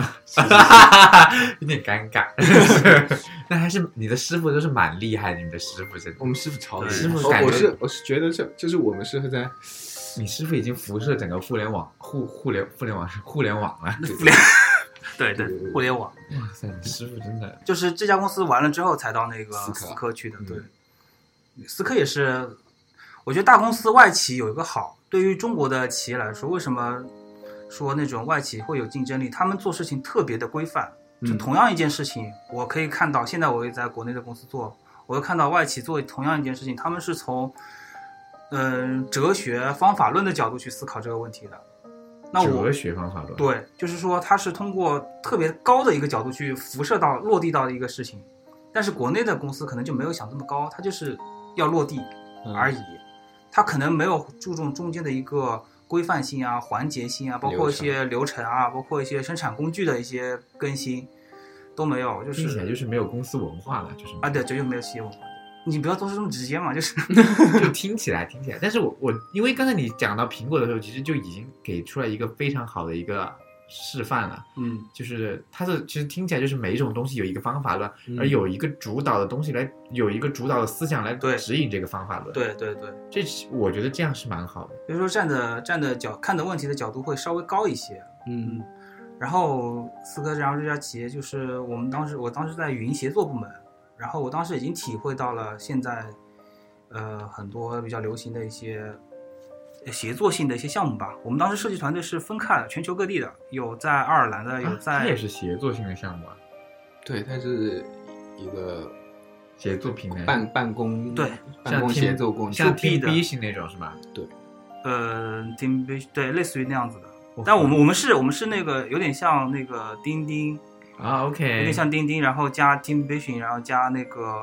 有点尴尬。那还是你的师傅都是蛮厉害的，你的师傅真的， 我们师傅超厉害。 师傅我我是我是觉得这就是我们师傅在， 你师傅已经辐射整个互联网互互联互联网互联网了， 互联对对互联网。 哇塞，你师傅真的就是这家公司完了之后才到那个思思科去的，对， 嗯、 思科也是，我觉得大公司外企有一个好，对于中国的企业来说，为什么说那种外企会有竞争力？他们做事情特别的规范。就同样一件事情，我可以看到，现在我也在国内的公司做，我会看到外企做同样一件事情，他们是从嗯、呃、哲学方法论的角度去思考这个问题的。那我哲学方法论， 对，就是说它是通过特别高的一个角度去辐射到落地到的一个事情，但是国内的公司可能就没有想这么高，它就是要落地而已，它可能没有注重中间的一个规范性啊、环节性啊，包括一些流程啊，包括一些生产工具的一些更新都没有，就是听起来就是没有公司文化了，就是啊，对，这就没有企业文化。你不要做出这么直接嘛，就是就听起来听起来，但是我我因为刚才你讲到苹果的时候，其实就已经给出来一个非常好的一个示范了， 嗯， 就是它的其实听起来就是每一种东西有一个方法论， 嗯、 而有一个主导的东西来，有一个主导的思想来指引这个方法论， 对对对， 这我觉得这样是蛮好的， 比如说站的站的角看的问题的角度会稍微高一些， 嗯， 然后思科然后这家企业就是我们当时我当时在语音协作部门。然后我当时已经体会到了现在，呃，很多比较流行的一些协作性的一些项目吧。我们当时设计团队是分开了，全球各地的，有在爱尔兰的，有在， 它、啊、也是协作性的项目啊。 对，它是一个协作平台， 办办公对， 办公协作工具， 像 Teamvision 那种是吧？ 对， 呃 ，Teamvision 对，类似于那样子的。但我们我们是我们是那个有点像那个钉钉。 啊 ，OK， 有点像钉钉，然后加 Teamvision， 然后加那个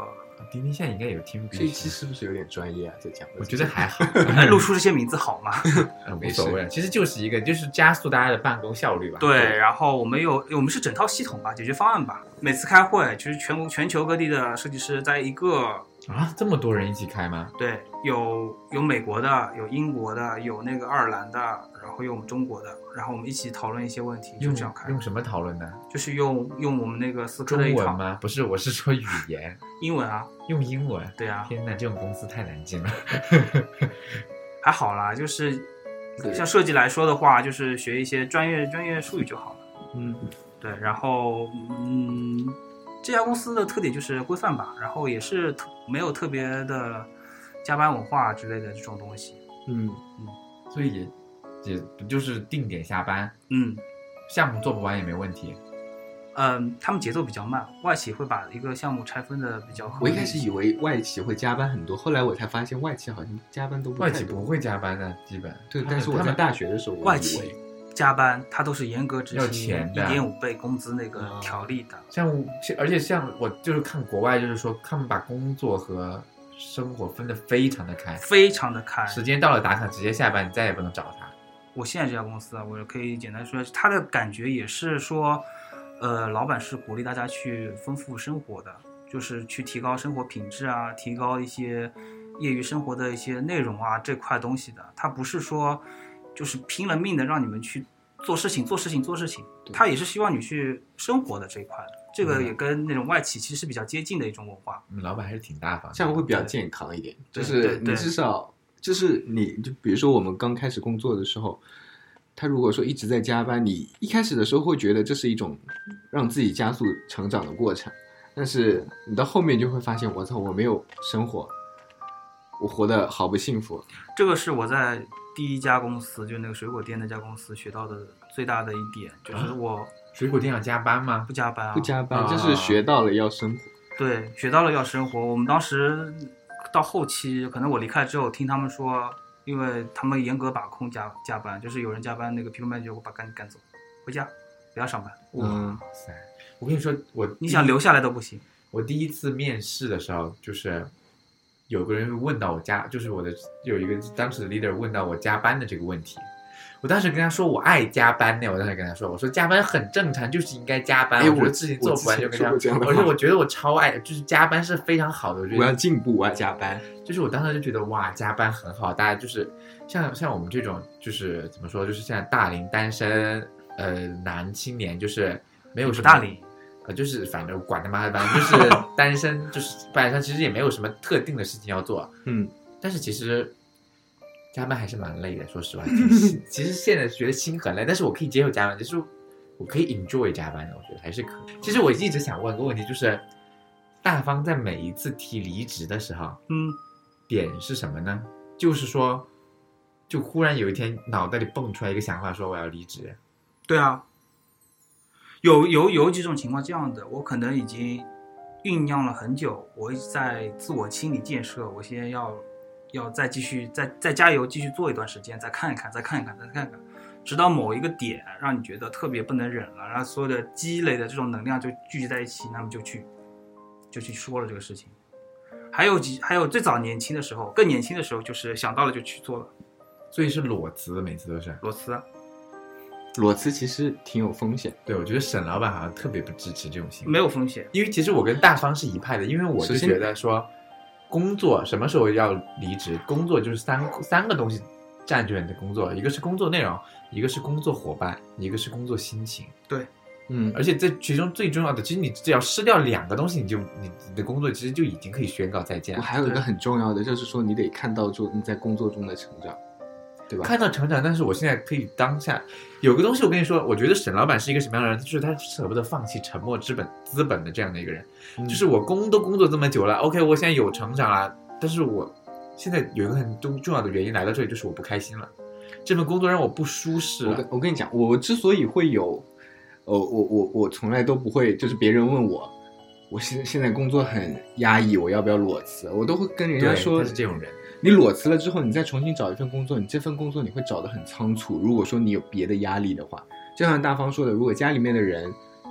丁丁现在应该有听这一期是不是有点专业啊？在讲， 我觉得还好， 露出这些名字好吗？ 呃无所谓，其实就是一个就是加速大家的办公效率吧。 对，然后我们有我们是整套系统吧，解决方案吧。每次开会，其实全国全球各地的设计师在一个啊，这么多人一起开吗？ 对，有有美国的，有英国的，有那个爱尔兰的，然后有我们中国的，然后我们一起讨论一些问题，就用这样开。 用什么讨论呢？ 就是用用我们那个思科中的一套文吗？不是，我是说语言， 英文啊， 用英文。 对啊， 天哪，这种公司太难进了。 还好啦，就是像设计来说的话，就是学一些专业专业术语就好了。 嗯， 对，然后嗯，这家公司的特点就是规范吧，然后也是特没有特别的加班文化之类的这种东西。 嗯嗯， 所以也也不就是定点下班， 嗯项目做不完也没问题。 嗯，他们节奏比较慢，外企会把一个项目拆分的比较合理。 我一开始以为外企会加班很多，后来我才发现外企好像加班都不太多。 外企不会加班的，基本对， 他们但是我在他们大学的时候，我以外企为加班，它都是严格执要行一钱的点五倍工资那个哦条例的。 像而且像我就是看国外，就是说他们把工作和生活分得非常的开， 非常的开。 时间到了打卡直接下班，你再也不能找他。 我现在这家公司啊，我可以简单说，它的感觉也是说，呃，老板是鼓励大家去丰富生活的，就是去提高生活品质啊，提高一些业余生活的一些内容啊这块东西的。它不是说就是拼了命的让你们去做事情、做事情、做事情，它也是希望你去生活的这一块的。这个也跟那种外企其实是比较接近的一种文化。 嗯，老板还是挺大方的， 这样会比较健康一点，就对是你对至少就是你就比如说我们刚开始工作的时候，他如果说一直在加班，你一开始的时候会觉得这是一种让自己加速成长的过程，但是你到后面就会发现，我操，我没有生活，我活得好不幸福。 这个是我在第一家公司，就那个水果店那家公司学到的最大的一点，就是我水果店要加班吗？ 不加班啊， 不加班， 啊就是学到了要生活。 对，学到了要生活。我们当时到后期，可能我离开之后，听他们说，因为他们严格把控加加班，就是有人加班，那个 people manager 就把赶紧赶走，回家不要上班。 嗯， 哇塞！我跟你说，我你想留下来都不行。 我第一次面试的时候，就是有个人问到我加，就是我的有一个当时的 leader 问到我加班的这个问题。我当时跟他说我爱加班呢，我当时跟他说，我说加班很正常，就是应该加班。 哎我觉得事情做不完就跟他我之前说过这样的话而且我觉得我超爱，就是加班是非常好的。我觉得我要进步，我要加班。 就是我当时就觉得哇，加班很好，大家就是像像我们这种就是怎么说，就是像大龄单身呃男青年，就是没有什么不大龄， 呃，就是反正管他妈的班，就是单身，就是晚上其实也没有什么特定的事情要做， 嗯， 但是其实加班还是蛮累的，说实话。挺心其实现在觉得心很累，但是我可以接受加班，就是我可以 enjoy 加班的，我觉得还是可以。其实我一直想问个问题，就是大方在每一次提离职的时候， 嗯， 点是什么呢？就是说，就忽然有一天脑袋里蹦出来一个想法，说我要离职。 对啊，有有有几种情况这样的，我可能已经酝酿了很久，我一直在自我心理建设，我先要要再继续再再加油，继续做一段时间，再看一看，再看一看，再看一看，直到某一个点让你觉得特别不能忍了，然后所有的积累的这种能量就聚集在一起，那么就去就去说了这个事情。还有几还有最早年轻的时候，更年轻的时候，就是想到了就去做了， 所以是裸辞，每次都是裸辞。 裸辞其实挺有风险。 对，我觉得沈老板好像特别不支持这种行为， 没有风险， 因为其实我跟大方是一派的，因为我就首先觉得说，工作什么时候要离职，工作就是三三个东西占据了你的工作，一个是工作内容，一个是工作伙伴，一个是工作心情。 对， 嗯， 而且这其中最重要的，其实你只要失掉两个东西，你就你你的工作其实就已经可以宣告再见了。 我还有一个很重要的，就是说你得看到就你在工作中的成长，对吧？ 看到成长，但是我现在可以当下有个东西，我跟你说，我觉得沈老板是一个什么样的人？就是他舍不得放弃沉没资本资本的这样的一个人。 嗯就是我工都工作这么久了 ，OK， 我现在有成长了，但是我现在有一个很重重要的原因来到这里，就是我不开心了，这份工作让我不舒适了我跟。我跟你讲，我之所以会有，呃，我我我从来都不会，就是别人问我，我现现在工作很压抑，我要不要裸辞？我都会跟人家对， 说他，是这种人。 你裸辞了之后，你再重新找一份工作，你这份工作你会找得很仓促。如果说你有别的压力的话，就像大方说的，如果家里面的人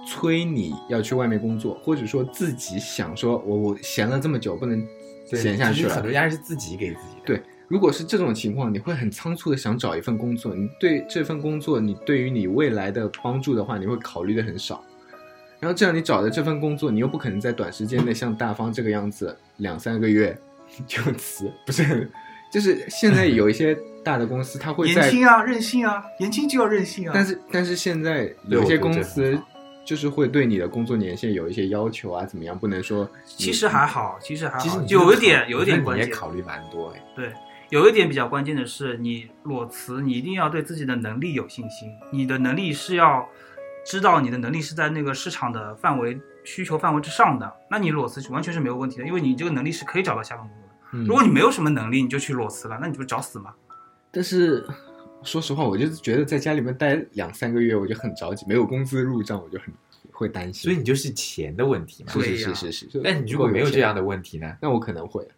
催你要去外面工作，或者说自己想说我我闲了这么久不能闲下去了， 其实很多压力是自己给自己的。 对，如果是这种情况，你会很仓促的想找一份工作，你对这份工作，你对于你未来的帮助的话，你会考虑的很少。然后这样你找的这份工作，你又不可能在短时间内像大方这个样子两三个月就辞，不是？就是现在有一些大的公司，它会在年轻啊，任性啊，年轻就要任性啊。 但是但是现在有些公司就是会对你的工作年限有一些要求啊，怎么样？不能说。 其实还好，其实还好， 其实有一点有一点关键。 你也考虑蛮多哎。 对，有一点比较关键的是，你裸辞，你一定要对自己的能力有信心。你的能力是要知道你的能力是在那个市场的范围需求范围之上的，那你裸辞完全是没有问题的，因为你这个能力是可以找到下份工作的。 嗯、 如果你没有什么能力，你就去裸辞了，那你不是找死吗？ 但是说实话，我就是觉得在家里面待两三个月，我就很着急，没有工资入账，我就很会担心。 所以你就是钱的问题嘛？ 是是是是是。 但你如果没有这样的问题呢？ 那我可能会。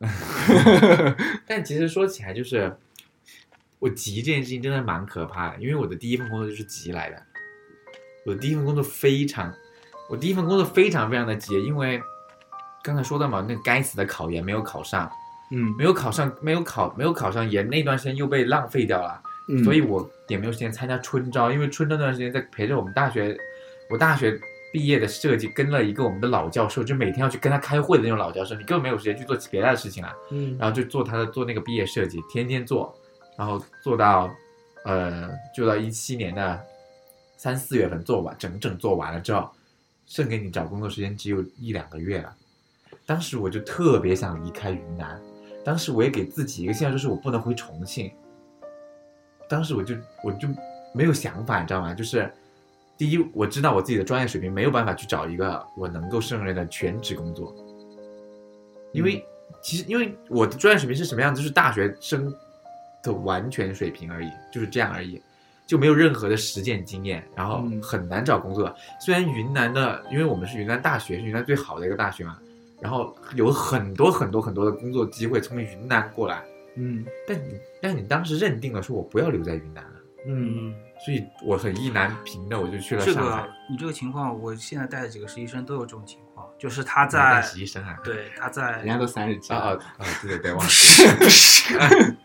但其实说起来，就是我急这件事情真的蛮可怕的，因为我的第一份工作就是急来的。我的第一份工作非常，我第一份工作非常非常的急，因为刚才说到嘛，那该死的考研没有考上， 嗯， 没有考上，没有考，没有考上研，那段时间又被浪费掉了， 嗯、 所以我也没有时间参加春招，因为春招那段时间在陪着我们大学，我大学毕业的设计跟了一个我们的老教授，就每天要去跟他开会的那种老教授，你根本没有时间去做别的事情了， 嗯， 然后就做他的做那个毕业设计，天天做，然后做到，呃，就到一七年的三四月份做完，整整做完了之后，剩给你找工作时间只有一两个月了。当时我就特别想离开云南，当时我也给自己一个信号，就是我不能回重庆。当时我就我就没有想法，你知道吗？就是第一，我知道我自己的专业水平没有办法去找一个我能够胜任的全职工作，因为、嗯、其实因为我的专业水平是什么样子，就是大学生的完全水平而已，就是这样而已。就没有任何的实践经验，然后很难找工作。嗯、虽然云南的，因为我们是云南大学，是云南最好的一个大学嘛，然后有很多很多很多的工作机会从云南过来， 嗯， 但你但你当时认定了说我不要留在云南了， 嗯， 所以我很意难平的我就去了上海。 这个你这个情况，我现在带的几个实习生都有这种情况，就是他在实习生啊， 对，他在人家都三十几啊啊啊，对对对，忘不记了， 是不是。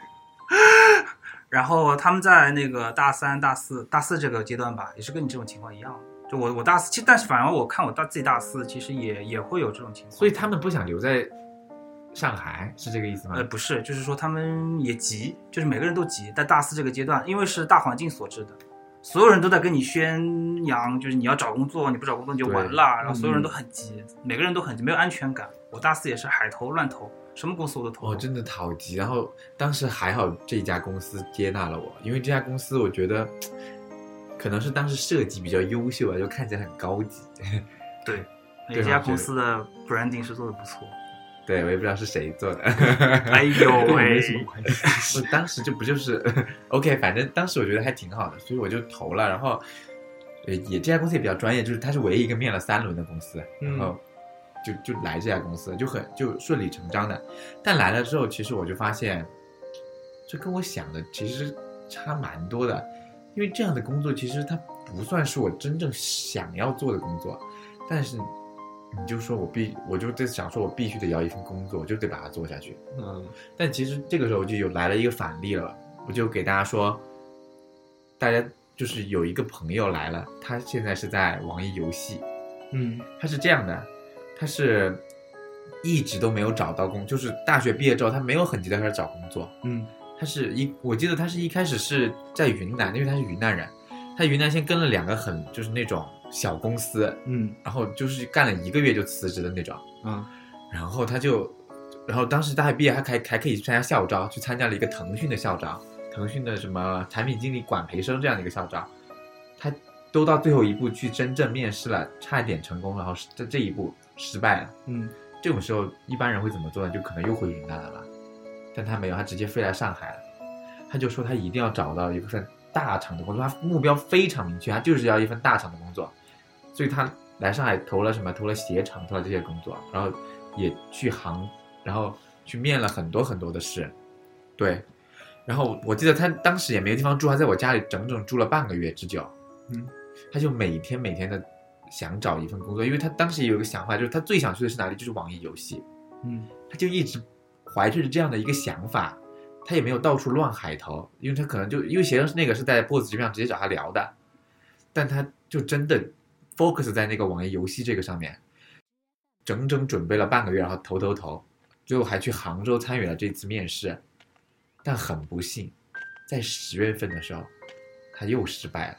然后他们在那个大三、大四、大四这个阶段吧，也是跟你这种情况一样。就我我大四，其实但是反而我看我大自己大四，其实也也会有这种情况。 所以他们不想留在上海，是这个意思吗？ 呃，不是，就是说他们也急，就是每个人都急。在大四这个阶段，因为是大环境所致的，所有人都在跟你宣扬，就是你要找工作，你不找工作你就完了，然后所有人都很急，嗯、每个人都很急，没有安全感。我大四也是海投乱投。什么公司我都投。 哦，真的好急。然后当时还好这家公司接纳了我，因为这家公司我觉得可能是当时设计比较优秀啊，就看起来很高级。 对，这家公司的 branding 是做的不错。 对，我也不知道是谁做的。 哎呦喂， 没什么关系。 我当时就不就是 OK， 反正当时我觉得还挺好的，所以我就投了。然后也这家公司也比较专业，就是它是唯一一个面了三轮的公司，然后。嗯就就来这家公司就很就顺理成章的，但来了之后，其实我就发现，这跟我想的其实差蛮多的，因为这样的工作其实它不算是我真正想要做的工作，但是你就说我必我就在想说我必须得要一份工作，我就得把它做下去。 嗯， 但其实这个时候就有来了一个反例了，我就给大家说，大家就是有一个朋友来了，他现在是在网易游戏， 嗯， 他是这样的。他是一直都没有找到工，就是大学毕业之后他没有很急的开始找工作。 嗯， 他是一，我记得他是一开始是在云南，因为他是云南人，他云南先跟了两个很就是那种小公司， 嗯， 然后就是干了一个月就辞职的那种， 嗯， 然后他就，然后当时大学毕业还还还可以参加校招，去参加了一个腾讯的校招，腾讯的什么产品经理管培生这样的一个校招，他都到最后一步去深圳面试了，差一点成功，然后在这一步失败了。 嗯， 这种时候一般人会怎么做呢？就可能又回云南了吧，但他没有，他直接飞来上海了。他就说他一定要找到一份大厂的工作，他目标非常明确，他就是要一份大厂的工作，所以他来上海投了什么？投了鞋厂，投了这些工作，然后也去杭，然后去面了很多很多的事，对。然后我记得他当时也没有地方住，他在我家里整整住了半个月之久。 嗯， 他就每天每天的想找一份工作，因为他当时也有一个想法，就是他最想去的是哪里，就是网易游戏。 嗯， 他就一直怀着这样的一个想法，他也没有到处乱海投，因为他可能就因为学生那个是在 B O S S 这边直接找他聊的，但他就真的 focus 在那个网易游戏这个上面，整整准备了半个月，然后投投投，最后还去杭州参与了这次面试，但很不幸，在十月份的时候，他又失败了。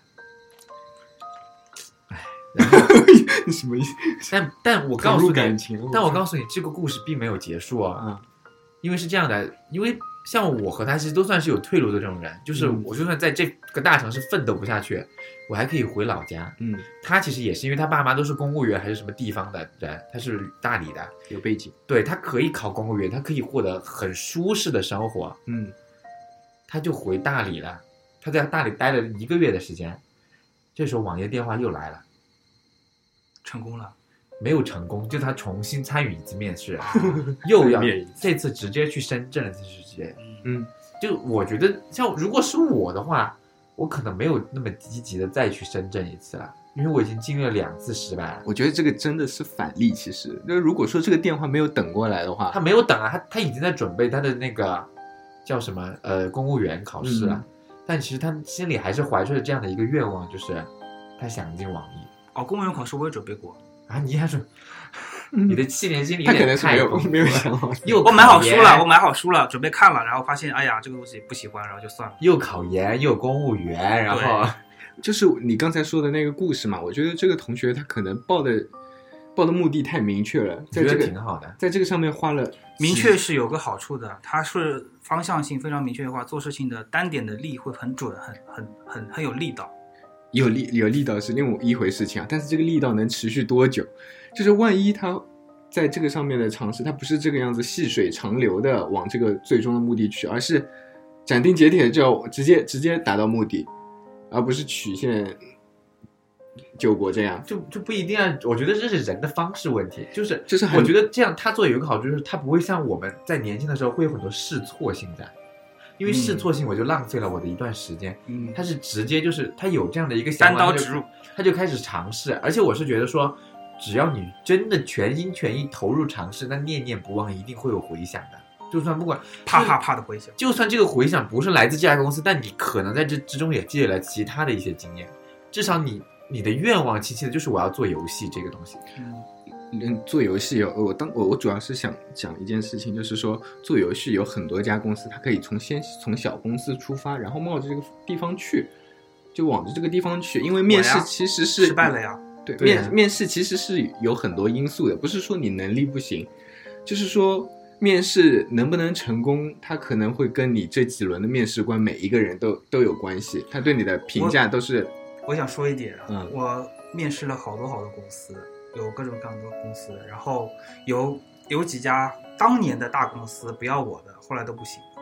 哎，然后你什么意思？ 但但我告诉你， 感情， 但我告诉你，这个故事并没有结束啊。 啊， 因为是这样的，因为像我和他其实都算是有退路的这种人，就是我就算在这个大城市奋斗不下去，我还可以回老家。 嗯， 他其实也是因为他爸妈都是公务员还是什么地方的人，他是大理的， 有背景。 对，他可以考公务员，他可以获得很舒适的生活， 嗯， 他就回大理了。他在大理待了一个月的时间，这时候网页电话又来了， 成功了。 没有成功，就他重新参与一次面试，又要面一次这次直接去深圳了，这是直接。 嗯， 就我觉得，像如果是我的话，我可能没有那么积极的再去深圳一次了，因为我已经经历了两次失败了。 我觉得这个真的是反例。其实，那如果说这个电话没有等过来的话， 他没有等啊，他他已经在准备他的那个叫什么呃公务员考试了，嗯、但其实他心里还是怀着这样的一个愿望，就是他想进网易。 哦，公务员考试我也准备过。 啊，你还是你的七年经历有他可能点太是没有没有想好， 又我买好考研书了，我买好书了，准备看了，然后发现哎呀这个东西不喜欢，然后就算了。 又考研又公务员，然后就是你刚才说的那个故事嘛，我觉得这个同学他可能报的报的目的太明确了，在这个挺好的， 在这个上面花了明确是有个好处的，它是方向性非常明确的话，做事情的单点的力会很准，很很很很有力道。 有力有力道是另一回事情啊，但是这个力道能持续多久？就是万一他在这个上面的尝试，他不是这个样子细水长流的往这个最终的目的去，而是斩钉截铁就要直接直接达到目的，而不是曲线救国这样， 就就不一定啊。我觉得这是人的方式问题，就是就是我觉得这样他做有一个好处，就是他不会像我们在年轻的时候会有很多试错性在。因为试错性，我就浪费了我的一段时间。 嗯， 他是直接就是他有这样的一个想法， 单刀直入， 他就开始尝试。而且我是觉得说，只要你真的全心全意投入尝试，那念念不忘一定会有回响的。就算不管啪啪啪的回响， 就算这个回响不是来自这家公司，但你可能在这之中也积累了其他的一些经验。至少你你的愿望期期的就是我要做游戏这个东西。 嗯。 嗯，做游戏有我当我我主要是想讲一件事情，就是说做游戏有很多家公司，它可以从先从小公司出发，然后冒着这个地方去，就往着这个地方去，因为面试其实是失败了呀。 对， 对呀面面试其实是有很多因素的，不是说你能力不行，就是说面试能不能成功，它可能会跟你这几轮的面试官每一个人都都有关系，他对你的评价都是。 我, 我想说一点， 嗯， 我面试了好多好多公司。有各种各样的公司，然后有有几家当年的大公司不要我的，后来都不行。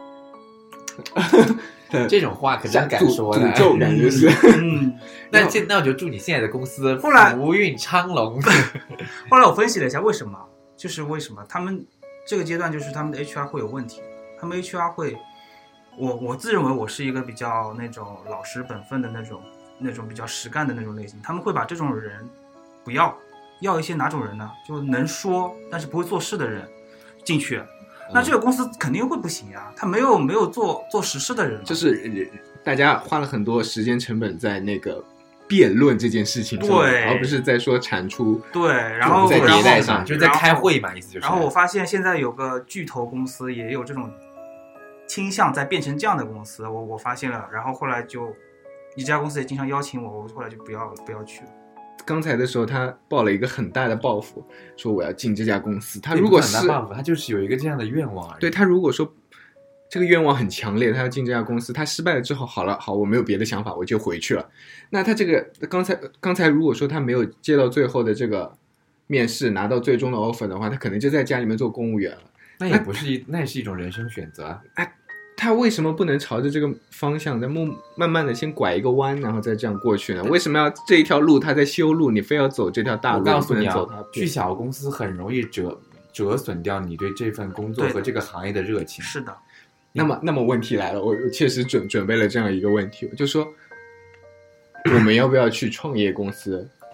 这种话可真敢说的， 诅咒感觉是。 嗯， 那现那我就祝你现在的公司后来福运昌隆。 后来我分析了一下，为什么？就是为什么他们这个阶段就是他们的 H R 会有问题，他们 H R 会，我我自认为我是一个比较那种老实本分的那种那种比较实干的那种类型，他们会把这种人不要。要一些哪种人呢？就能说但是不会做事的人进去，那这个公司肯定会不行呀。他没有没有做做实事的人， 就是大家花了很多时间成本在那个辩论这件事情上， 对， 而不是在说产出。 对，然后在迭代上， 就是在开会嘛，意思就是。 然后我发现现在有个巨头公司也有这种倾向，在变成这样的公司，我我发现了。然后后来就一家公司也经常邀请我，我后来就不要不要去了。 刚才的时候，他抱了一个很大的抱负，说我要进这家公司。他如果是很大抱负，他就是有一个这样的愿望而已。 对，他如果说这个愿望很强烈，他要进这家公司，他失败了之后，好了，好，我没有别的想法，我就回去了。那他这个刚才刚才如果说他没有接到最后的这个面试，拿到最终的 offer 的话，他可能就在家里面做公务员了。 那也不是一，那也是一种人生选择啊。 哎，他为什么不能朝着这个方向，再慢慢的先拐一个弯，然后再这样过去呢？为什么要这一条路他在修路，你非要走这条大路？ 我告诉你啊， 去小公司很容易折折损掉你对这份工作和这个行业的热情。 是的。 那么，那么问题来了，我确实准准备了这样一个问题，就说我们要不要去创业公司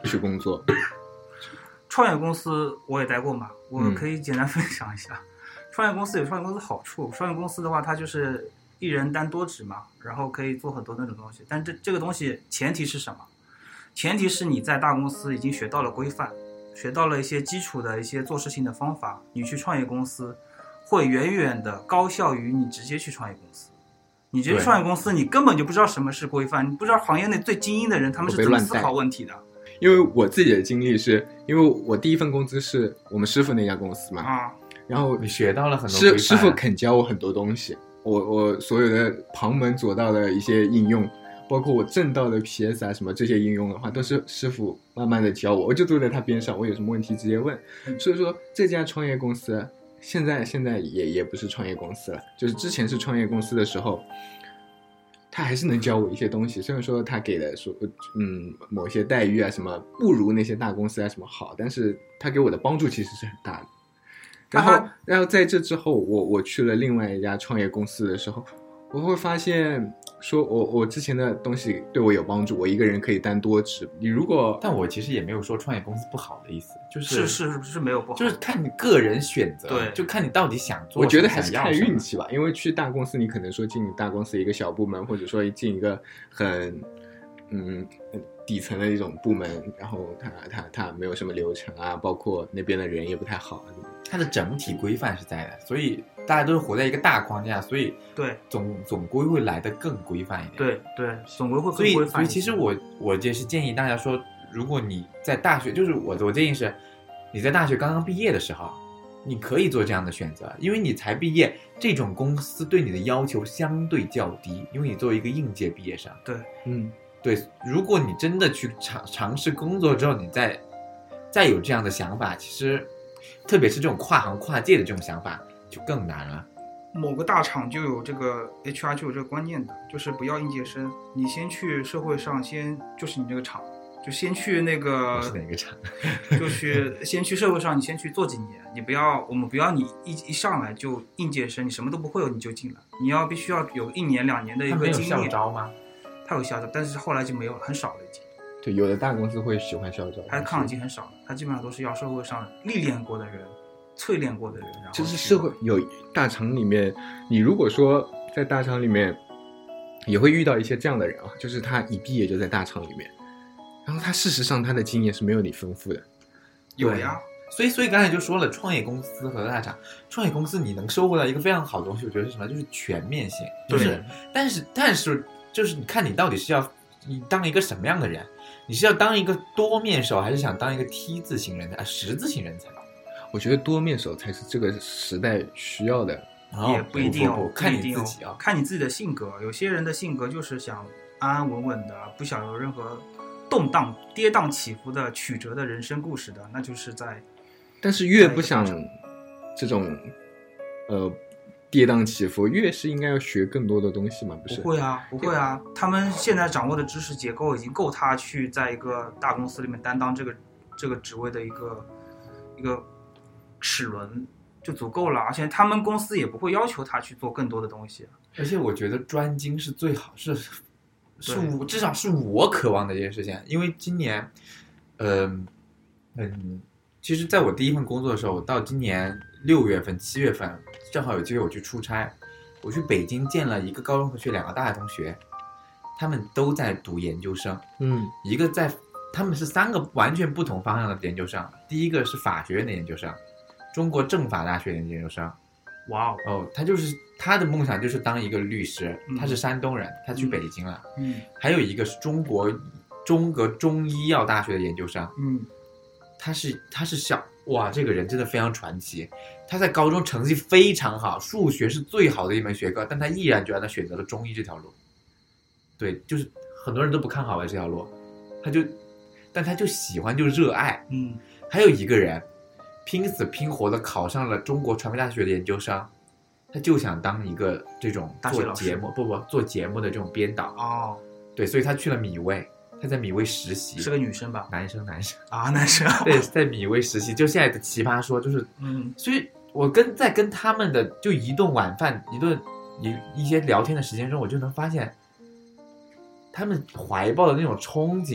去工作？ 创业公司我也待过嘛，我可以简单分享一下。嗯、创业公司有创业公司好处，创业公司的话，它就是一人担多职嘛，然后可以做很多那种东西。但这这个东西前提是什么？前提是你在大公司已经学到了规范，学到了一些基础的一些做事情的方法，你去创业公司会远远的高效于你直接去创业公司。你直接创业公司，你根本就不知道什么是规范，你不知道行业内最精英的人他们是怎么思考问题的。 因为我自己的经历是，因为我第一份工资是我们师傅那家公司嘛， 啊， 然后你学到了很多师师傅肯教我很多东西，我我所有的旁门左道的一些应用，包括我正道的 P S 啊什么这些应用的话，都是师傅慢慢的教我，我就坐在他边上，我有什么问题直接问。所以说这家创业公司现在现在也也不是创业公司了，就是之前是创业公司的时候，他还是能教我一些东西，虽然说他给的说嗯某些待遇啊什么不如那些大公司啊什么好，但是他给我的帮助其实是很大的。然后、啊、然后在这之后我我去了另外一家创业公司的时候，我会发现说我我之前的东西对我有帮助，我一个人可以担多职。你如果但我其实也没有说创业公司不好的意思，就是是是是没有不好， 就是看你个人选择， 对， 就看你到底想做什么。 我觉得还是看运气吧，因为去大公司你可能说进大公司一个小部门，或者说进一个很嗯底层的一种部门，然后他他他没有什么流程啊，包括那边的人也不太好， 它的整体规范是在的，所以大家都是活在一个大框架，所以对总总归会来得更规范一点。 对对，总归会更规范一点。 所以其实我我也是建议大家说，如果你在大学，就是我我建议是，你在大学刚刚毕业的时候，你可以做这样的选择，因为你才毕业，这种公司对你的要求相对较低，因为你作为一个应届毕业生。 对， 嗯， 对，如果你真的去尝尝试工作之后，你再再有这样的想法，其实特别是这种跨行跨界的这种想法就更难了。 某个大厂就有这个 H R 就有这个观念的，就是不要应届生，你先去社会上先就是你这个厂，就先去那个是哪个厂？ 就去先去社会上，你先去做几年，你不要我们不要你一一上来就应届生，你什么都不会有你就进来，你要必须要有一年两年的一个经验。 他没有校招吗？ 他有校招，但是后来就没有，很少了已经。 对，有的大公司会喜欢校招， 他的抗已经很少了，他基本上都是要社会上历练过的人。淬炼过的人，然后就是社会有大厂里面，你如果说在大厂里面也会遇到一些这样的人啊，就是他一毕业就在大厂里面，然后他事实上他的经验是没有你丰富的。 有呀， 所以所以刚才就说了，创业公司和大厂，创业公司你能收获到一个非常好的东西，我觉得是什么？就是全面性，就是但是但是就是你看你到底是要你当一个什么样的人，你是要当一个多面手，还是想当一个 T 字型人才、啊、十字型人才？ 我觉得多面手才是这个时代需要的。 也不一定哦， 看你自己啊， 看你自己的性格。有些人的性格就是想安安稳稳的，不想有任何动荡、跌宕起伏的曲折的人生故事的，那就是在。 但是越不想这种呃跌宕起伏，越是应该要学更多的东西嘛，不是？ 不会啊，不会啊，他们现在掌握的知识结构已经够他去在一个大公司里面担当这个这个职位的一个一个。齿轮就足够了，而且他们公司也不会要求他去做更多的东西。 而且我觉得专精是最好，是是我至少是我渴望的一件事情。因为今年，嗯、呃、嗯，其实在我第一份工作的时候，到今年六月份、七月份，正好有机会我去出差，我去北京见了一个高中同学，两个大学同学，他们都在读研究生， 嗯， 一个在，他们是三个完全不同方向的研究生，第一个是法学院的研究生。中国政法大学的研究生， 哇哦， 哦，他就是他的梦想就是当一个律师， 嗯、 他是山东人，他去北京了。 嗯， 还有一个是中国中国中医药大学的研究生， 嗯， 他是他是小哇，这个人真的非常传奇。他在高中成绩非常好，数学是最好的一门学科，但他毅然决然的选择了中医这条路。对，就是很多人都不看好的这条路，他就，但他就喜欢就热爱。 嗯， 还有一个人。拼死拼活的考上了中国传媒大学的研究生，他就想当一个这种做节目不不做节目的这种编导哦， 对，所以他去了米味，他在米味实习， 是个女生吧？ 男生男生啊，男生对，在米味实习，就现在的奇葩说就是嗯， 所以我跟在跟他们的就一顿晚饭一顿一一些聊天的时间中，我就能发现他们怀抱的那种憧憬，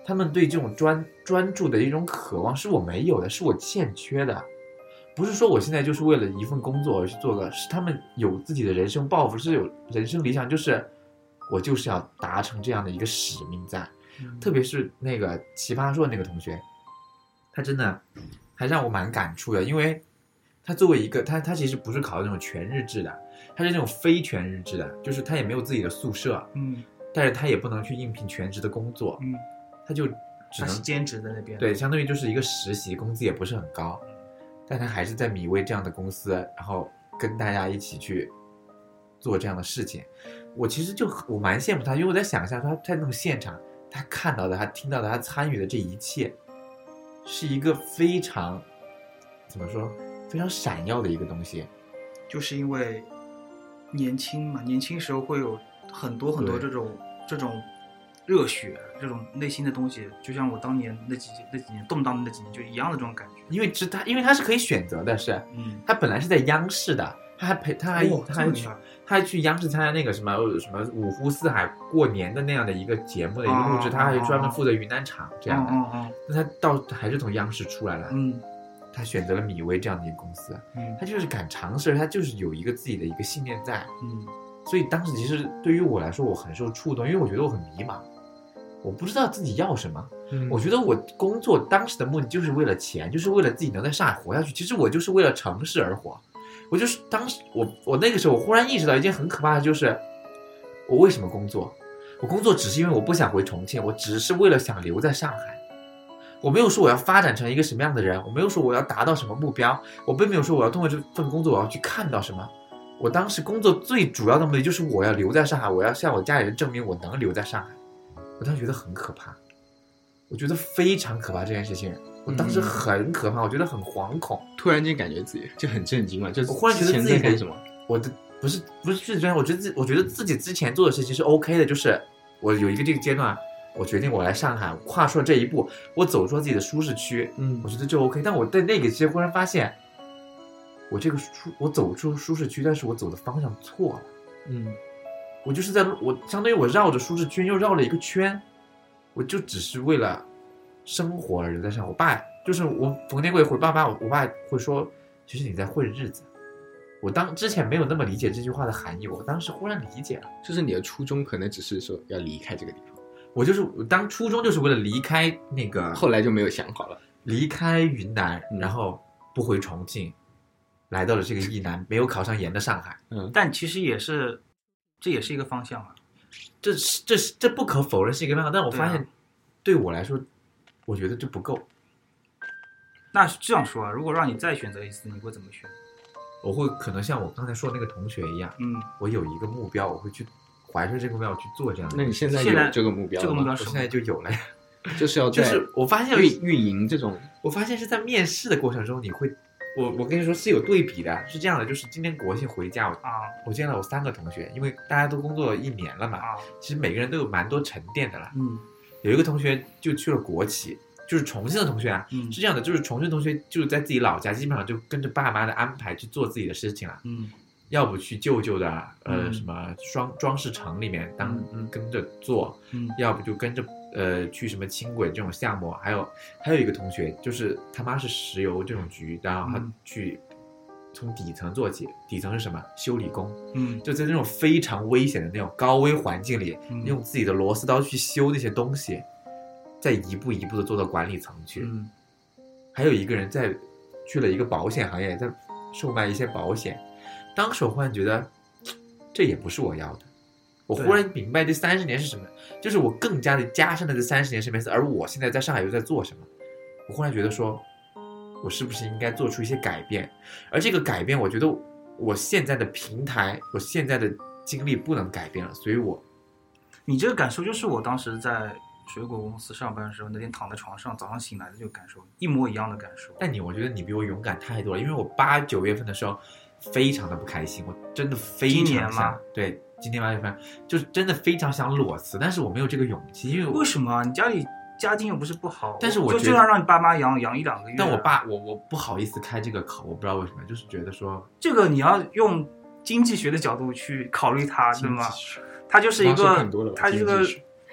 他们对这种专专注的一种渴望是我没有的，是我欠缺的。不是说我现在就是为了一份工作而去做的，是他们有自己的人生抱负，是有人生理想，就是我就是要达成这样的一个使命在。嗯、特别是那个奇葩说的那个同学，他真的还让我蛮感触的，因为他作为一个他他其实不是考那种全日制的，他是那种非全日制的，就是他也没有自己的宿舍， 嗯， 但是他也不能去应聘全职的工作， 嗯， 他就只能是兼职在那边， 对，相当于就是一个实习，工资也不是很高。但他还是在米味这样的公司，然后跟大家一起去做这样的事情。我其实就我蛮羡慕他，因为我在想象他在那种现场，他看到的、他听到的、他参与的这一切，是一个非常怎么说非常闪耀的一个东西。 就是因为年轻嘛，年轻时候会有很多很多这种这种热血，这种内心的东西，就像我当年那几那几年动荡的那几年就一样的这种感觉。 因为他因为他是可以选择的，是， 嗯， 他本来是在央视的，他还陪他还、哦、他还去他还去央视参加那个什么什么五湖四海过年的那样的一个节目的一个录制，哦、他还专门负责云南场这样的。 哦哦、 那他到还是从央视出来了， 嗯， 他选择了米味这样的一个公司， 嗯， 他就是敢尝试，他就是有一个自己的一个信念在， 嗯， 所以当时其实对于我来说我很受触动，因为我觉得我很迷茫。我不知道自己要什么、嗯、我觉得我工作当时的目的就是为了钱，就是为了自己能在上海活下去，其实我就是为了城市而活。我就是当时我我那个时候我忽然意识到一件很可怕的，就是我为什么工作，我工作只是因为我不想回重庆，我只是为了想留在上海。我没有说我要发展成一个什么样的人，我没有说我要达到什么目标，我并没有说我要通过这份工作我要去看到什么。我当时工作最主要的目的就是我要留在上海，我要向我家里人证明我能留在上海。我当时觉得很可怕，我觉得非常可怕这件事情，我当时很可怕，嗯、我觉得很惶恐， 突然间感觉自己就很震惊嘛，就是我忽然觉得自己干什么？ 我的不是不是最重要，我觉得自我觉得自己之前做的事情是 OK 的，就是我有一个这个阶段，我决定我来上海，我跨出了这一步，我走出了自己的舒适区， 嗯， 我觉得就 OK。但我在那个期忽然发现，我这个舒我走出舒适区，但是我走的方向错了， 嗯。 我就是在我相当于我绕着舒适圈又绕了一个圈，我就只是为了生活而留在上。我爸就是我逢年过节回爸爸，我爸会说，其实你在混日子。我当之前没有那么理解这句话的含义，我当时忽然理解了， 就是你的初衷可能只是说要离开这个地方。 我就是我当初衷就是为了离开那个， 后来就没有想好了， 离开云南，嗯、然后不回重庆，来到了这个义南，没有考上研的上海。 嗯，但其实也是。这也是一个方向啊， 这这这不可否认是一个方向，但我发现对我来说，我觉得这不够。 那这样说啊，如果让你再选择一次，你会怎么选？ 我会可能像我刚才说的那个同学一样， 嗯， 我有一个目标，我会去怀着这个目标去做这样的。 那你现在有这个目标吗？ 这个目标我现在就有了呀， 就是要就是我发现运运营这种， 我发现是在面试的过程中，你会。我我跟你说是有对比的，是这样的，就是今年国庆回家，我啊， 我见了我三个同学，因为大家都工作了一年了嘛， 啊， 其实每个人都有蛮多沉淀的了。 嗯， 有一个同学就去了国企，就是重庆的同学啊， 嗯， 是这样的，就是重庆同学就是在自己老家，基本上就跟着爸妈的安排去做自己的事情了。 嗯， 要不去舅舅的呃、 嗯、 什么装装饰城里面当、 嗯、 跟着做， 嗯， 要不就跟着。呃，去什么轻轨这种项目，还有还有一个同学，就是他妈是石油这种局，然后他去从底层做起，底层是什么？修理工， 嗯， 就在那种非常危险的那种高危环境里， 嗯、 用自己的螺丝刀去修那些东西，再一步一步的做到管理层去。 嗯， 还有一个人在去了一个保险行业，在售卖一些保险。当时我忽然觉得，这也不是我要的。我忽然明白这三十年是什么，就是我更加的加深了这三十年什么意思，而我现在在上海又在做什么。我忽然觉得说，我是不是应该做出一些改变？而这个改变，我觉得我现在的平台，我现在的经历不能改变了，所以我， 你这个感受就是我当时在水果公司上班的时候，那天躺在床上，早上醒来的这个感受，一模一样的感受。 但你，我觉得你比我勇敢太多了，因为我八九月份的时候非常的不开心，我真的非常想， 今年吗？ 对。今天八月份就是真的非常想裸辞，但是我没有这个勇气，因为为什么？你家里家境又不是不好， 但是我就就让让你爸妈养养一两个月。 但我爸我我不好意思开这个口，我不知道为什么，就是觉得说这个你要用经济学的角度去考虑它，对吗？它就是一个，它这个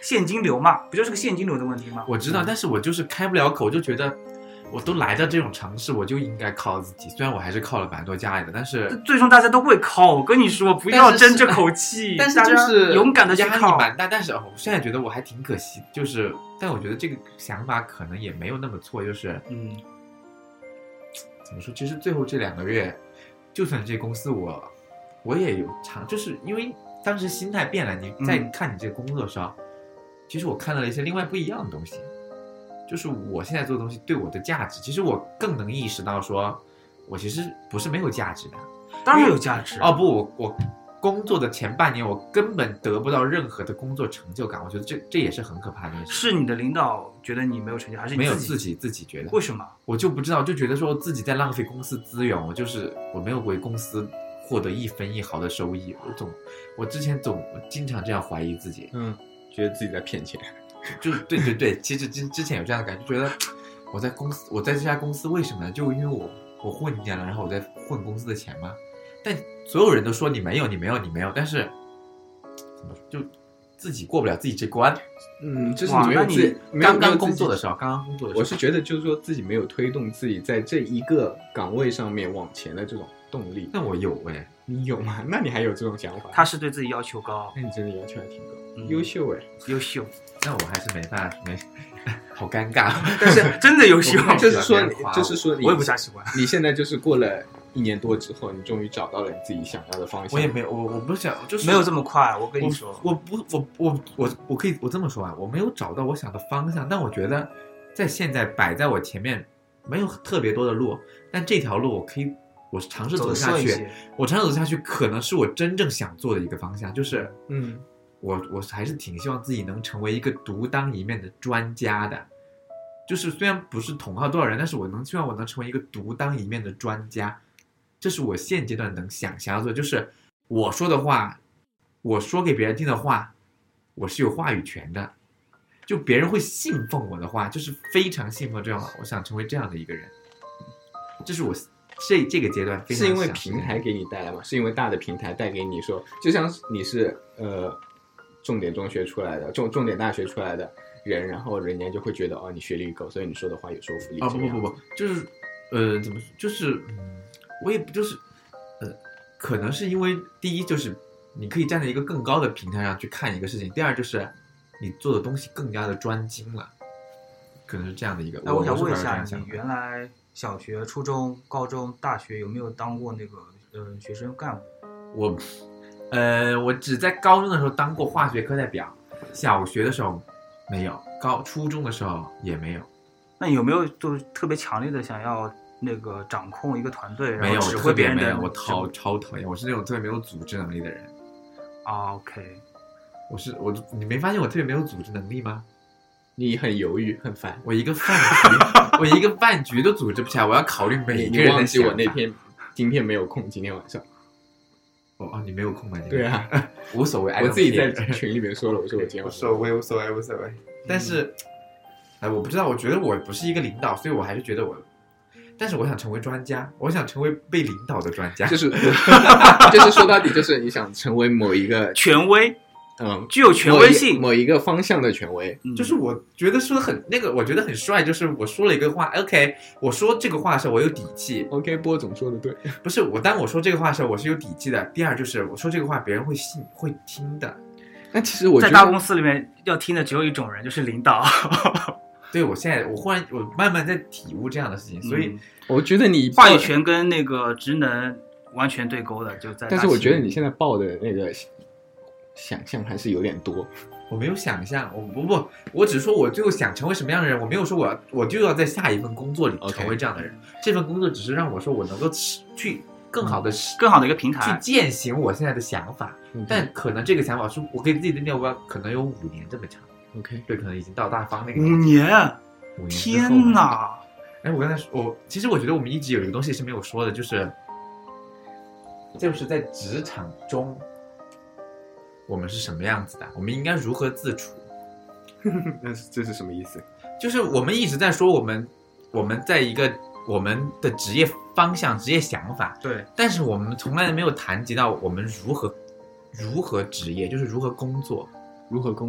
现金流嘛，不就是个现金流的问题吗？ 我知道，但是我就是开不了口，就觉得我都来到这种城市，我就应该靠自己。虽然我还是靠了蛮多家里的，但是最终大家都会靠。我跟你说，不要争这口气， 但是就是勇敢的去压力靠。 蛮大，但是哦，我现在觉得我还挺可惜，就是但我觉得这个想法可能也没有那么错，就是嗯， 怎么说？其实最后这两个月，就算这公司我我也有尝，就是因为当时心态变了，你在看你这个工作的时候，嗯、其实我看到了一些另外不一样的东西。就是我现在做的东西对我的价值，其实我更能意识到说，我其实不是没有价值的。 当然有价值。 哦不，我我工作的前半年，我根本得不到任何的工作成就感。我觉得这这也是很可怕的一件事。 是你的领导觉得你没有成就，还是你没有自己自己觉得？ 为什么？ 我就不知道，就觉得说自己在浪费公司资源。我就是我没有为公司获得一分一毫的收益。我总我之前总我经常这样怀疑自己， 嗯，觉得自己在骗钱。 就对对对，其实之之前有这样的感觉，觉得我在公司，我在这家公司为什么呢？就因为我我混进来了，然后我在混公司的钱吗？但所有人都说你没有，你没有，你没有，但是怎么就自己过不了自己这关？ 嗯，就是你没有自己刚刚工作的时候，刚刚工作的时候， 我是觉得就是说自己没有推动自己在这一个岗位上面往前的这种动力。 那我有哎， 你有吗？那你还有这种想法？ 他是对自己要求高， 那你真的要求还挺高， 嗯、 优秀哎， 优秀。 那我还是没办法，没，好尴尬。 但是真的优秀， 就是说，就是说你， 我也不大喜欢。 你现在就是过了一年多之后，你终于找到了你自己想要的方向。 我也没有，我我不想，就是没有这么快。我跟你说， 我, 我不，我我我我可以，我这么说啊，我没有找到我想的方向，但我觉得在现在摆在我前面没有特别多的路，但这条路我可以，我尝试走下去，我尝试走下去，可能是我真正想做的一个方向，就是嗯。 我我还是挺希望自己能成为一个独当一面的专家的，就是虽然不是统号多少人，但是我能希望我能成为一个独当一面的专家，这是我现阶段能想想要做，就是我说的话，我说给别人听的话，我是有话语权的，就别人会信奉我的话，就是非常信奉这样的，我想成为这样的一个人，这是我这这个阶段非常是因为平台给你带来吗？是因为大的平台带给你说，就像你是呃。重点中学出来的，重重点大学出来的人，然后人家就会觉得哦，你学历够，所以你说的话有说服力。 啊、哦、不不不不，就是呃怎么就是嗯，我也不就是呃，可能是因为第一就是你可以站在一个更高的平台上去看一个事情，第二就是你做的东西更加的专精了，可能是这样的一个。 那我想问一下，你原来小学、初中、高中、大学有没有当过那个呃学生干部？ 我。呃，我只在高中的时候当过化学课代表，小学的时候没有，高初中的时候也没有。 那有没有就是特别强烈的想要那个掌控一个团队， 没有， 然后指挥别人的？ 我超超讨厌，我是那种特别没有组织能力的人。 啊 ，OK， 我是我，你没发现我特别没有组织能力吗？ 你很犹豫，很烦。 我一个饭局，我一个饭局都组织不起来，我要考虑每个人的想法。 你忘记我那天，今天没有空，今天晚上。 哦哦，你没有空吗？ 对啊， 无所谓。 我自己在群里面说了，我说我今天无所谓，无所谓，无所谓。但是，哎，我不知道，我觉得我不是一个领导，所以我还是觉得我，但是我想成为专家，我想成为被领导的专家， 就是就是说到底就是你想成为某一个权威。 嗯， 具有权威性， 某 一, 某一个方向的权威、 嗯， 就是我觉得说的很那个，我觉得很帅，就是我说了一个话 ，OK， 我说这个话的时候我有底气 ，OK， 波总说的对， 不是我当我说这个话的时候我是有底气的。第二就是我说这个话别人会信会听的。 那其实我觉得在大公司里面要听的只有一种人，就是领导。 对，我现在我忽然我慢慢在体悟这样的事情，所以、 嗯、我觉得你话语权跟那个职能完全对勾的，就在。 但是我觉得你现在报的那个。想象还是有点多， 我没有想象，我不不，我只是说我就想成为什么样的人，我没有说我我就要在下一份工作里成为这样的人。Okay. 这份工作只是让我说我能够去更好的、嗯、 更好的一个平台去践行我现在的想法，嗯、但可能这个想法是我给自己的目标可能有五年这么长。 OK， 对，可能已经到大方那个五年， 五年天哪！ 哎，我刚才说，我其实我觉得我们一直有一个东西是没有说的，就是就是在职场中。我们是什么样子的？我们应该如何自处？ 那这是什么意思？ 就是我们一直在说我们我们在一个我们的职业方向、职业想法， 对， 但是我们从来没有谈及到我们如何如何职业，就是如何工作， 如何工作。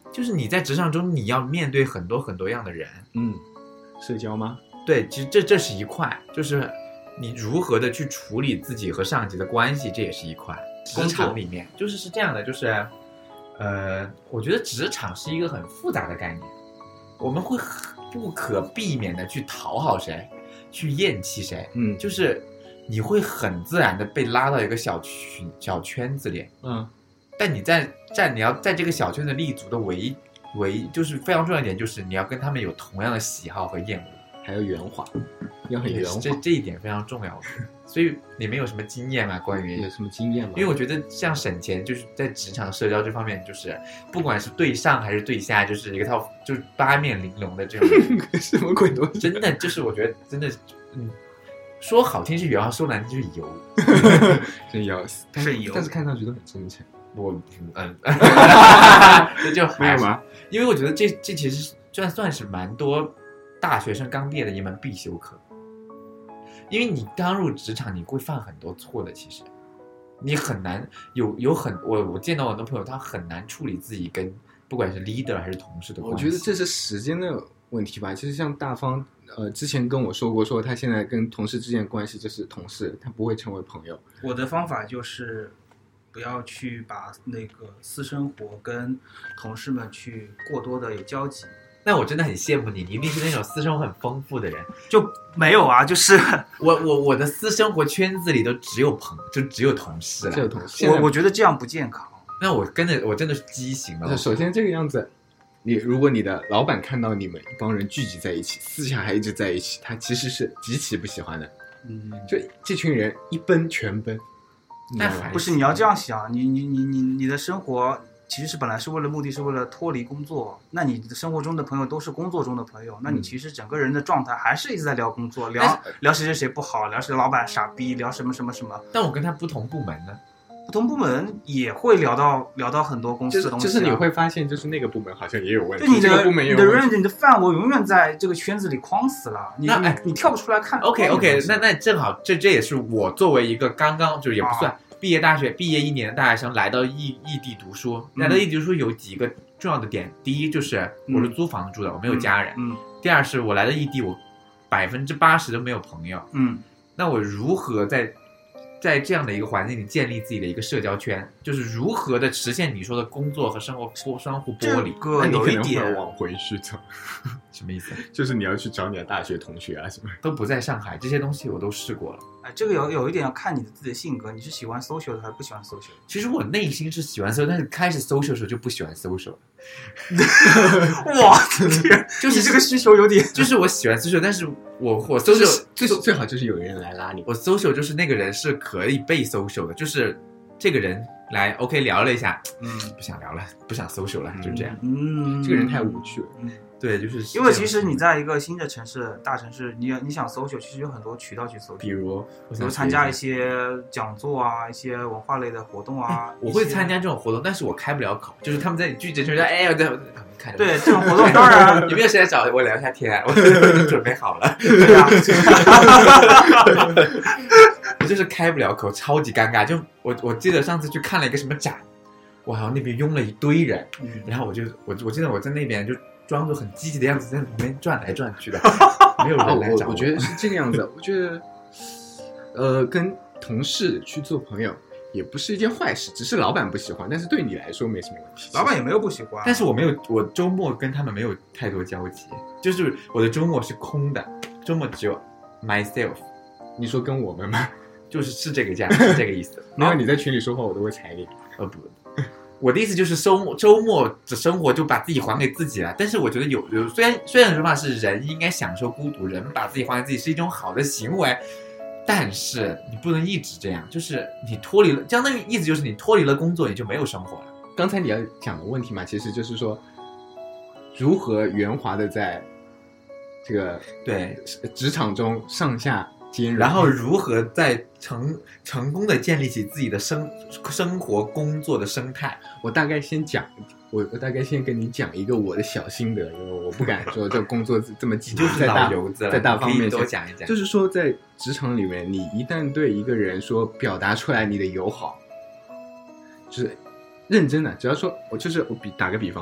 就是你在职场中你要面对很多很多样的人， 嗯，社交吗？ 对，其实这这是一块，就是你如何的去处理自己和上级的关系，这也是一块。职场里面就是是这样的，就是呃，我觉得职场是一个很复杂的概念，我们会不可避免的去讨好谁，去厌弃谁， 嗯， 就是你会很自然的被拉到一个小群小圈子里， 嗯， 但你在在你要在这个小圈子立足的唯唯就是非常重要一点，就是你要跟他们有同样的喜好和厌恶。 还要圆滑，要很圆滑， 这这一点非常重要。所以你们有什么经验吗？关于有什么经验吗？ 因为我觉得像省钱，就是在职场社交这方面，就是不管是对上还是对下，就是一个套，就是八面玲珑的这种什么鬼东西？ 真的就是我觉得真的，嗯，说好听是圆滑，说难听就是油， 真要死， 是油， 但是看上去都很真诚。 我嗯，这就没有吗？ 因为我觉得这这其实算算是蛮多大学生刚毕业的一门必修课，因为你刚入职场，你会犯很多错的。其实，你很难有有很我我见到很多朋友，他很难处理自己跟不管是 leader 还是同事的关系。 我觉得这是时间的问题吧。其实像大方，呃，之前跟我说过，说他现在跟同事之间的关系就是同事，他不会成为朋友。 我的方法就是不要去把那个私生活跟同事们去过多的有交集。 那我真的很羡慕你，你一定是那种私生活很丰富的人。 就没有啊，就是我我我的私生活圈子里都只有朋，就只有同事了。 只有同事， 我我觉得这样不健康。 那我跟着我真的是畸形了。 首先这个样子，你如果你的老板看到你们一帮人聚集在一起，私下还一直在一起，他其实是极其不喜欢的。 嗯， 就这群人一奔全奔。 那不是，你要这样想，你你你你你的生活。其实是本来是为了目的是为了脱离工作，那你的生活中的朋友都是工作中的朋友，那你其实整个人的状态还是一直在聊工作，聊聊谁谁谁不好，聊谁老板傻逼，聊什么什么什么。 但我跟他不同部门呢， 不同部门也会聊到聊到很多公司的东西、啊就是，就是你会发现，就是那个部门好像也有问题， 对你的这个部门也有你的问题 range 你的范围永远在这个圈子里框死了，你那你你跳不出来看。 OK OK， 那那正好，这这也是我作为一个刚刚就是也不算。啊毕业大学毕业一年的大学生来到异异地读书， 嗯、 来到异地读书有几个重要的点。第一就是我是租房住的，嗯、我没有家人。 嗯。 第二是我来到异地，我百分之八十都没有朋友。 嗯。 那我如何在在这样的一个环境里建立自己的一个社交圈？就是如何的实现你说的工作和生活相互剥离？ 这个有一点往回去走， 什么意思？ 就是你要去找你的大学同学啊什么， 都不在上海，这些东西我都试过了。 哎，这个有有一点要看你的自己的性格，你是喜欢 social 的还是不喜欢 social？ 其实我内心是喜欢 social， 但是开始 social 的时候就不喜欢 social 了。 哇，天， 就是你这个需求有点， 就是我喜欢 social， 但是我我 social 最最好就是有人来拉你。 我 social 就是那个人是可以被 social 的，就是这个人来 OK 聊了一下， 嗯， 不想聊了，不想 social 了，就这样。 嗯， 这个人太无趣了。 嗯。 对，就是因为其实你在一个新的城市、大城市，你你想 social，其实有很多渠道去 social， 比如比如参加一些讲座啊、一些文化类的活动啊。 我会参加这种活动，但是我开不了口，就是他们在聚集中说：“哎，我在看。” 对，这种活动当然有没有谁来找我聊一下天？我准备好了。 对呀、啊， 我就是开不了口，超级尴尬。就我我记得上次去看了一个什么展，我好像那边拥了一堆人， 嗯、 然后我就我我记得我在那边就。装作很积极的样子，在旁边转来转去的，没有人来找我。 我, 我觉得是这个样子。我觉得，呃，跟同事去做朋友也不是一件坏事，只是老板不喜欢，但是对你来说没什么问题。 老板也没有不喜欢， 但是我没有，我周末跟他们没有太多交集，就是我的周末是空的，周末只有 myself。 你说跟我们吗？ 就是是这个价，是这个意思。 没有你在群里说话，我都会踩你。 呃不。我的意思就是周末周末的生活就把自己还给自己了，但是我觉得有有虽然虽然说法是人应该享受孤独，人把自己还给自己是一种好的行为，但是你不能一直这样，就是你脱离了，这样的意思就是你脱离了工作，你就没有生活了。 刚才你要讲的问题嘛，其实就是说如何圆滑的在这个对职场中上下兼容， 然后如何在成成功的建立起自己的生生活工作的生态。 我大概先讲，我我大概先跟你讲一个我的小心得，因为我不敢说这工作这么积极， 就是老油子了， 在大方面多讲一讲。 就是说，在职场里面，你一旦对一个人说表达出来你的友好，就是认真的，只要说我就是我比打个比方，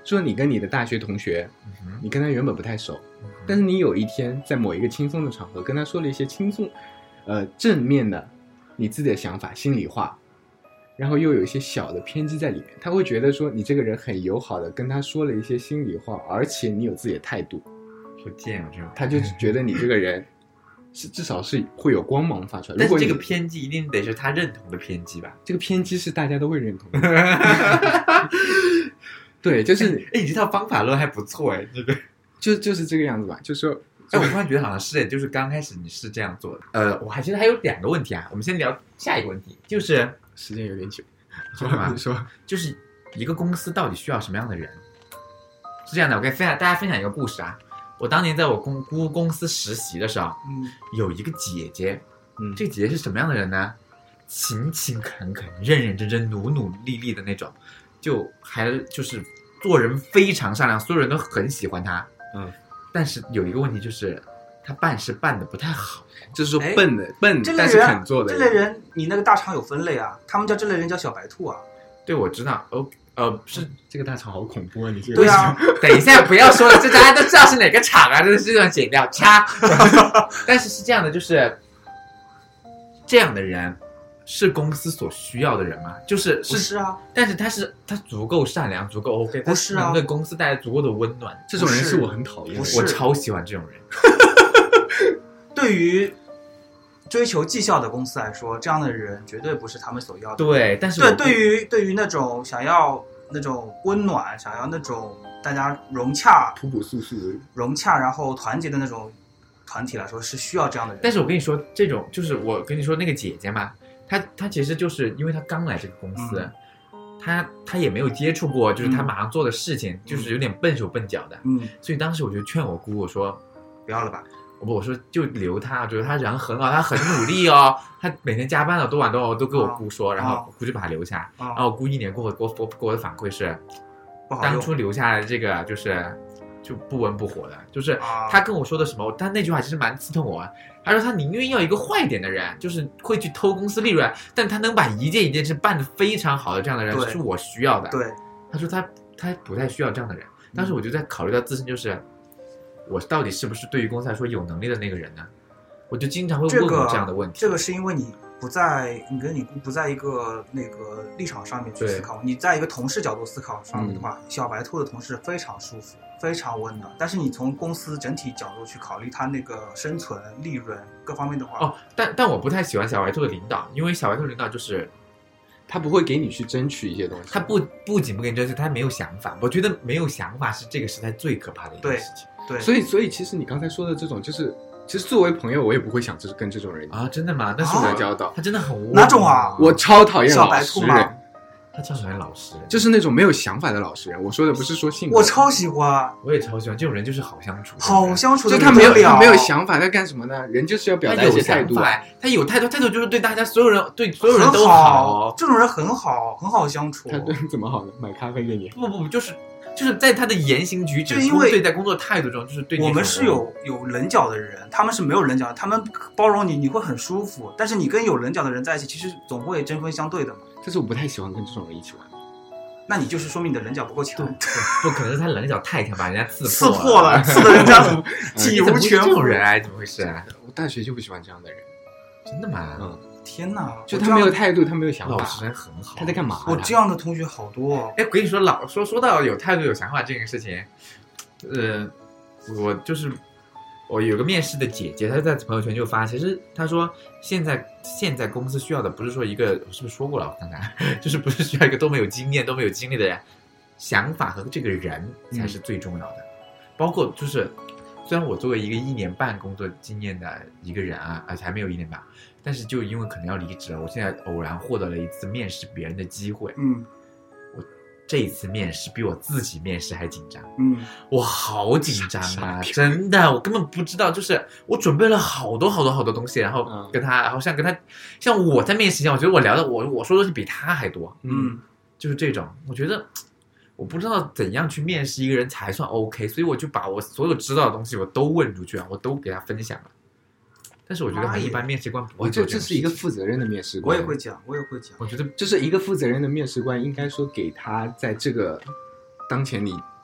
说你跟你的大学同学， 嗯你跟他原本不太熟， 哼但是你有一天在某一个轻松的场合跟他说了一些轻松，呃正面的你自己的想法、心里话，然后又有一些小的偏激在里面，他会觉得说你这个人很友好的跟他说了一些心里话，而且你有自己的态度， 不见有这种， 他就觉得你这个人是至少是会有光芒发出来。 但是如果你这个偏激一定得是他认同的偏激吧？ 这个偏激是大家都会认同的，对，就是哎，你这套方法论还不错哎，这个。 就就是这个样子吧，就说哎，我突然觉得好像是，就是刚开始你是这样做的。呃，我还觉得还有两个问题啊，我们先聊下一个问题，就是时间有点久， 说什么你说， 就是一个公司到底需要什么样的人？是这样的，我跟分享大家分享一个故事啊。我当年在我公姑公司实习的时候， 嗯， 有一个姐姐， 嗯， 这个姐姐是什么样的人呢？勤勤恳恳、认认真真、努努力力的那种，就还就是做人非常善良，所有人都很喜欢她。 嗯， 但是有一个问题就是，她办事办得不太好。 就是说哎笨的笨， 这类但是人肯做的这类人，你那个大厂有分类啊，他们叫这类人叫小白兔啊。 对，我知道。哦，呃，是这个大厂好恐怖啊！你这个对啊， 等一下，不要说了，这大家都知道是哪个厂啊，这是这段剪掉，掐。但是是这样的，就是这样的人是公司所需要的人吗？就是不是， 是啊， 但是他是他足够善良，足够 OK， 不是啊他能给公司带来足够的温暖。 这种人不是是我很讨厌的人， 不是我超喜欢这种人。 对于追求绩效的公司来说，这样的人绝对不是他们所要的。 对，但是对， 我对于对于那种想要那种温暖，想要那种大家融洽、 朴朴素素的， 融洽然后团结的那种团体来说，是需要这样的人。 但是我跟你说，这种就是我跟你说那个姐姐嘛，她她其实就是因为她刚来这个公司， 嗯、 她她也没有接触过，就是她马上做的事情， 嗯、 就是有点笨手笨脚的， 嗯， 所以当时我就劝我姑，我说不要了吧。 我说就留他，我觉得他人很好，他很努力哦，他每天加班了多晚多晚我都跟我姑说，然后我姑就把他留下， 哦、 然后我姑一年过后给我给我的反馈是， 不好当初留下来的这个就是就不温不火的，就是他跟我说的什么，他那句话其实蛮刺痛我啊。他说他宁愿要一个坏一点的人，就是会去偷公司利润，但他能把一件一件事办得非常好的这样的人是我需要的。 对， 他说他他不太需要这样的人，当时我就在考虑到自身就是。我到底是不是对于公司来说有能力的那个人呢？我就经常会问我这样的问题。 这个、这个是因为你不在，你跟你不在一个那个立场上面去思考，你在一个同事角度思考上面的话，嗯、小白兔的同事非常舒服，非常温暖。但是你从公司整体角度去考虑他那个生存、利润各方面的话， 哦，但但我不太喜欢小白兔的领导，因为小白兔领导就是他不会给你去争取一些东西， 他不不仅不给你争取，他没有想法。我觉得没有想法是这个时代最可怕的一件事情。 对， 所以所以其实你刚才说的这种，就是其实作为朋友，我也不会想就是跟这种人啊，真的吗？但是打交道， 他真的很无哪种啊？ 我超讨厌小白兔吗？ 他超喜欢老实人， 就是那种没有想法的老实人。我说的不是说性格， 我超喜欢， 我也超喜欢这种人，就是好相处， 好相处的。 就他没有他没有想法，在干什么呢？人就是要表达一些态度。 他有态度，态度就是对大家所有人对所有人都好，这种人很好，很好相处。 他对怎么好呢？买咖啡给你？ 不不不，就是就是在他的言行举止， 因为对待工作态度中，就是对你。 我们是有有棱角的人，他们是没有棱角的，他们包容你，你会很舒服。但是你跟有棱角的人在一起，其实总会针锋相对的嘛。 但是我不太喜欢跟这种人一起玩。 那你就是说明你的棱角不够强。 不可能是他棱角太强，把人家刺刺破了，刺的人家体无完肤。 这种人哎，怎么回事啊？ 我大学就不喜欢这样的人。 真的吗？ 嗯， 天哪！ 就他没有态度，他没有想法， 老实人很好。 他在干嘛？ 我这样的同学好多哦。 哎，我跟你说，老说说到有态度、有想法这件事情，呃，我就是我有个面试的姐姐，她在朋友圈就发，其实她说现在现在公司需要的不是说一个，我是不是说过了？我看看，就是不是需要一个多么有经验、多么有经历的人，想法和这个人才是最重要的。嗯、包括就是，虽然我作为一个一年半工作经验的一个人啊，而且还没有一年半，但是就因为可能要离职了，我现在偶然获得了一次面试别人的机会。 嗯。 这一次面试比我自己面试还紧张， 嗯， 我好紧张啊，真的，我根本不知道，就是我准备了好多好多好多东西，然后跟他，嗯、然后像跟他，像我在面试一样，我觉得我聊的我我说的东西比他还多， 嗯， 就是这种，我觉得我不知道怎样去面试一个人才算 OK， 所以我就把我所有知道的东西我都问出去啊，我都给他分享了。但是我觉得很一般，面试官不会做这这这是一个负责任的面试官。 我也会讲，我也会讲。 我觉得就是一个负责任的面试官，应该说给他在这个当前你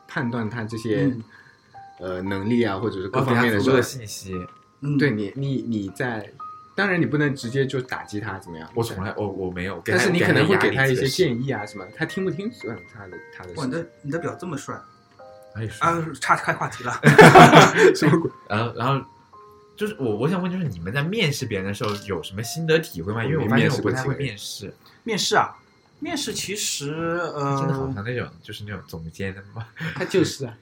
判断他这些、 嗯、 呃能力啊，或者是各方面的所有的信息。 嗯， 对你你你在，当然你不能直接就打击他怎么样？ 我从来我我没有， 但是你可能会给他一些议， 建议啊什么，他听不听算他的他的事。 哇，你的你的表这么帅。 哎啊，岔开话题了。 什么鬼？ 然后，然后就是我我想问，就是你们在面试别人的时候有什么心得体会吗？因为我发现我不太会面试。 面试啊，面试其实呃， 真的好像那种就是那种总监的吗？ 他就是啊。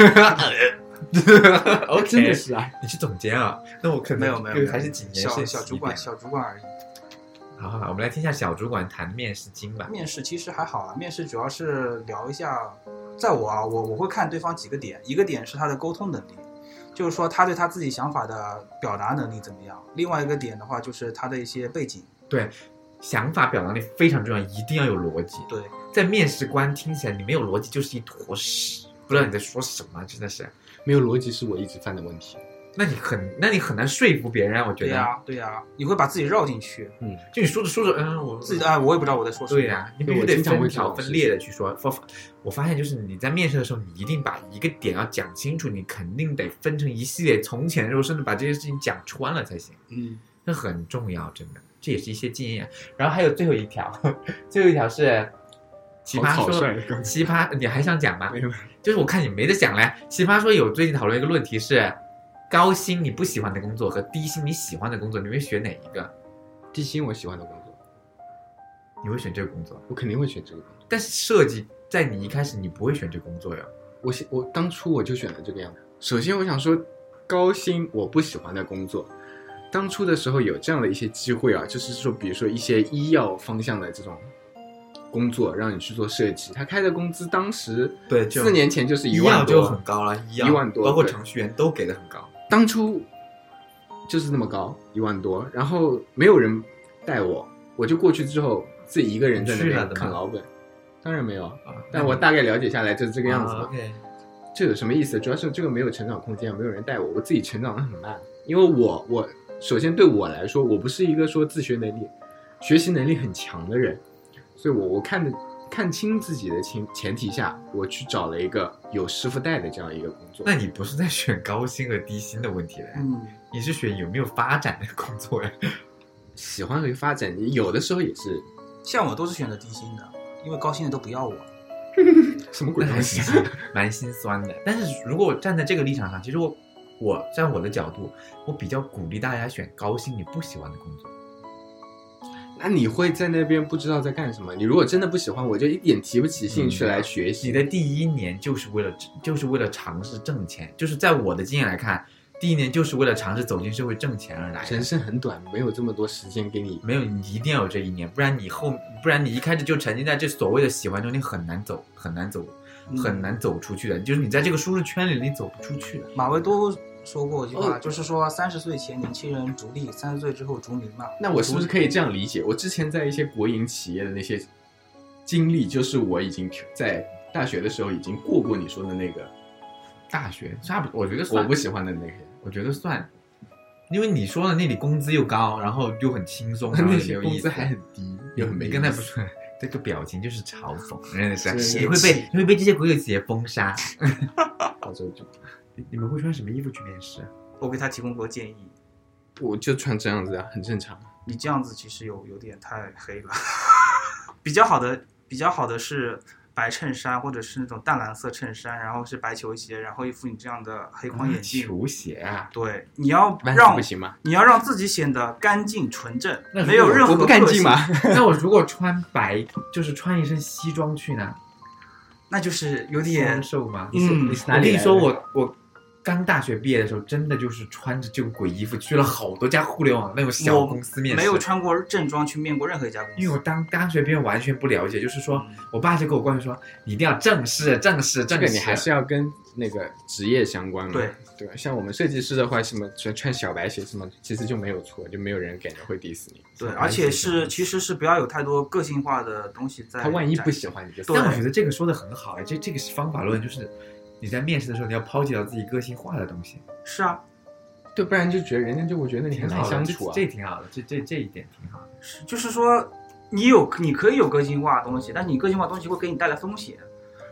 OK， 真的是啊， 你是总监啊？那我可能没有没有， 还是几年小小主管小主管而已。 好好好，我们来听一下小主管谈面试经吧。 面试其实还好啊，面试主要是聊一下，在我啊，我我会看对方几个点，一个点是他的沟通能力，就是说他对他自己想法的表达能力怎么样；另外一个点的话，就是他的一些背景。 对，想法表达力非常重要，一定要有逻辑。 对， 在面试官听起来你没有逻辑就是一坨屎，不知道你在说什么，真的是没有逻辑是我一直犯的问题。 那你很，那你很难说服别人啊，我觉得。 对呀、啊，对呀、啊，你会把自己绕进去。 嗯，就你说着说着，嗯，我自己啊，我也不知道我在说什么。 对呀、啊，你必须得分条分列的去说。我发现就是你在面试的时候，你一定把一个点要讲清楚，你肯定得分成一系列从前的时候，甚至把这些事情讲穿了才行。 嗯， 这很重要，真的，这也是一些经验。然后还有最后一条，最后一条是奇葩说，奇葩，你还想讲吗？ 没有， 就是我看你没得讲嘞。奇葩说有最近讨论一个论题是。高薪你不喜欢的工作和低薪你喜欢的工作，你会选哪一个？ 低薪我喜欢的工作。 你会选这个工作？ 我肯定会选这个工作。 但是设计在你一开始你不会选这个工作呀。 我我当初我就选了这个样子。首先我想说，高薪我不喜欢的工作，当初的时候有这样的一些机会啊，就是说比如说一些医药方向的这种工作让你去做设计，他开的工资当时对四年前就是一万多， 就很高了，一一万多， 包括程序员都给的很高。 当初就是那么高，一万多，然后没有人带我，我就过去之后自己一个人在那边啃老本。当然没有，啊、但我大概了解下来就是这个样子嘛。 啊 okay、 这有什么意思？主要是这个没有成长空间，没有人带我，我自己成长得很慢。因为我我首先对我来说，我不是一个说自学能力、学习能力很强的人，所以我我看的。看清自己的前前提下，我去找了一个有师傅带的这样一个工作。 那你不是在选高薪和低薪的问题了， 嗯， 你是选有没有发展的工作呀？ 喜欢和发展，有的时候也是。 像我都是选择低薪的，因为高薪的都不要我。 什么鬼东西？ 蛮心酸的。但是如果我站在这个立场上，其实我我站我的角度，我比较鼓励大家选高薪你不喜欢的工作。 那你会在那边不知道在干什么？你如果真的不喜欢，我就一点提不起兴趣来学习。 你的第一年就是为了就是为了尝试挣钱，就是在我的经验来看，第一年就是为了尝试走进社会挣钱而来的。 人生很短，没有这么多时间给你。 没有，你一定要有这一年，不然你后不然你一开始就沉浸在这所谓的喜欢中，你很难走，很难走，很难走出去的。就是你在这个舒适圈里，你走不出去的。 马未都说过一句话， 哦、 就是说三十岁前年轻人逐利，三十岁之后逐名嘛。 那我是不是可以这样理解？我之前在一些国营企业的那些经历，就是我已经在大学的时候已经过过你说的那个大学，差不多，我觉得算我不喜欢的那个， 我觉得算，因为你说的那里工资又高，然后又很轻松， 那些工资还很低，又很没意思。 你刚才不说这个表情就是嘲讽，真的是，你会被你会被这些国有企业封杀。 到时候就。 你们会穿什么衣服去面试？ 我给他提供过建议， 我就穿这样子啊，很正常。 你这样子其实有有点太黑了，比较好的比较好的是白衬衫或者是那种淡蓝色衬衫，然后是白球鞋，然后一副你这样的黑框眼镜。 球鞋啊？ 对，你要让不行吗？ 你要让自己显得干净纯正，没有任何我不干净吗？ 那我如果穿白，就是穿一身西装去呢？ 那就是有点瘦吗？ 嗯， 我跟你说，我我。刚大学毕业的时候，真的就是穿着这个鬼衣服去了好多家互联网那种小公司面试， 没有穿过正装去面过任何一家公司。 因为我当大学毕业完全不了解，就是说、嗯、我爸就跟我关系说，你一定要正式、正式、正式。 这个你还是要跟那个职业相关嘛。 对对，像我们设计师的话，什么穿小白鞋什么，其实就没有错，就没有人感觉会 diss 你。 对，而且是其实是不要有太多个性化的东西在。 他万一不喜欢你就。 但我觉得这个说的很好哎，这这个是方法论，就是。你在面试的时候，你要抛弃掉自己个性化的东西。 是啊， 对，不然就觉得人家就会觉得你很难相处啊。 这, 这挺好的，这这这一点挺好的。 是，就是说，你有你可以有个性化的东西，但是你个性化的东西会给你带来风险。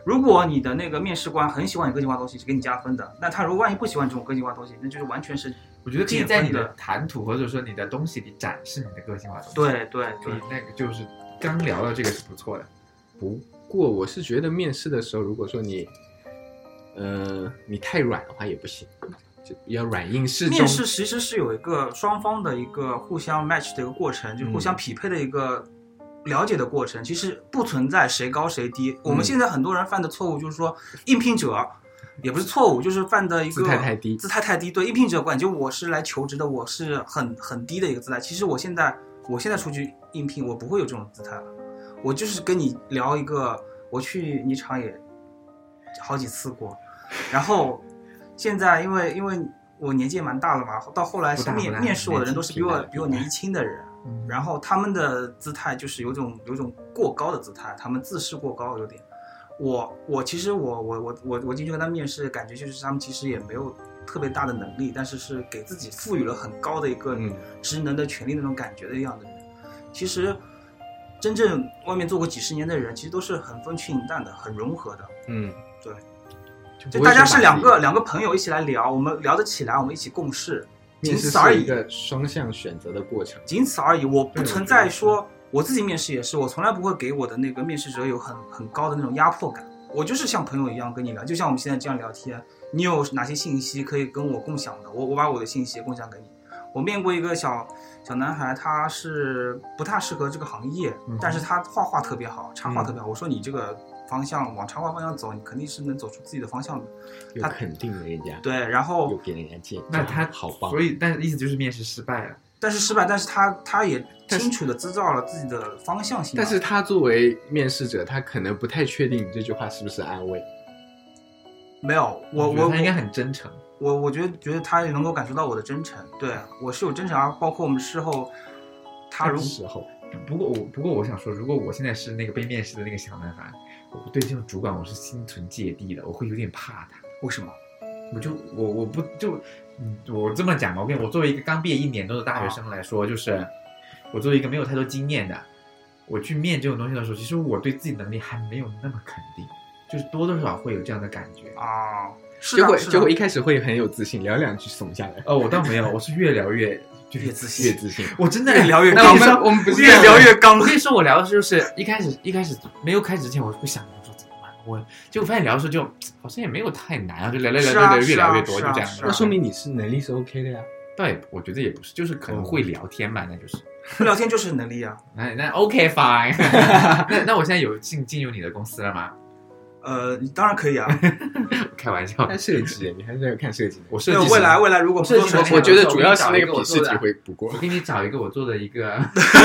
如果你的那个面试官很喜欢你个性化的东西，是给你加分的。那他如果万一不喜欢这种个性化的东西，那就是完全是我觉得可以在你的减分的谈吐或者说你的东西里展示你的个性化的东西。 对对对所以，那个就是刚聊到这个是不错的。 不过我是觉得面试的时候，如果说你，呃，你太软的话也不行，就要软硬适中。 面试其实是有一个双方的一个互相 match 的一个过程，就是互相匹配的一个了解的过程。其实不存在谁高谁低。我们现在很多人犯的错误就是说，应聘者也不是错误，就是犯的一个姿态太低。 姿态太低，对，应聘者感觉我是来求职的，我是很很低的一个姿态。其实我现在我现在出去应聘，我不会有这种姿态了。我就是跟你聊一个，我去你厂也好几次过，然后现在因为因为我年纪也蛮大了嘛，到后来面面试我的人都是比我比我年纪轻的人，然后他们的姿态就是有种有种过高的姿态，他们自视过高有点。我我其实我我我我我进去跟他面试，感觉就是他们其实也没有特别大的能力，但是是给自己赋予了很高的一个职能的权利那种感觉的样的人。其实真正外面做过几十年的人，其实都是很风轻云淡的，很融合的。 嗯， 对， 就就大家是两个两个朋友一起来聊，我们聊得起来，我们一起共事，仅此而已。 面试是一个双向选择的过程， 仅此而已。我不存在说我自己面试也是，我从来不会给我的那个面试者有很很高的那种压迫感。我就是像朋友一样跟你聊，就像我们现在这样聊天，你有哪些信息可以跟我共享的，我我把我的信息共享给你。我面过一个小小男孩，他是不太适合这个行业，嗯、但是他画画特别好，插画特别好。嗯、我说你这个方向往插画方向走，你肯定是能走出自己的方向的。 他肯定了人家， 对，然后又给人家建议， 那他好棒。 所以，但是意思就是面试失败了。 但是失败，但是他他也清楚的知道了自己的方向性。 但是他作为面试者，他可能不太确定这句话是不是安慰。 没有，我我他应该很真诚。 我我觉得觉得他也能够感受到我的真诚，对我是有真诚啊，包括我们事后，他如事后， 不过我不过我想说，如果我现在是那个被面试的那个小男孩，我对这种主管我是心存芥蒂的，我会有点怕他。 为什么？ 我就我我不就，我这么讲吧，我跟我作为一个刚毕业一年多的大学生来说，就是我作为一个没有太多经验的，我去面这种东西的时候，其实我对自己能力还没有那么肯定，就是多多少少会有这样的感觉啊。 就会就会一开始会很有自信，聊两句怂下来。 哦，我倒没有，我是越聊越就越自信， 越自信。 我真的越聊越刚。 那我们我们不是越聊越刚。 我跟你说，我聊的时候是一开始一开始没有开始之前，我会想我说怎么办？我结果发现聊的时候就好像也没有太难啊，就聊聊聊聊越聊越多，就这样。 那说明你是能力是 OK 的呀。 倒也我觉得也不是，就是可能会聊天嘛，那就是会聊天就是能力啊。 那那 OK fine 那那我现在有进进入你的公司了吗？ 呃，当然可以啊， 开玩笑。 看设计，你还是要看设计。 我设计未来未来如果不做设计， 我觉得主要是那个笔试题会不过。 我给你找一个我做的一个。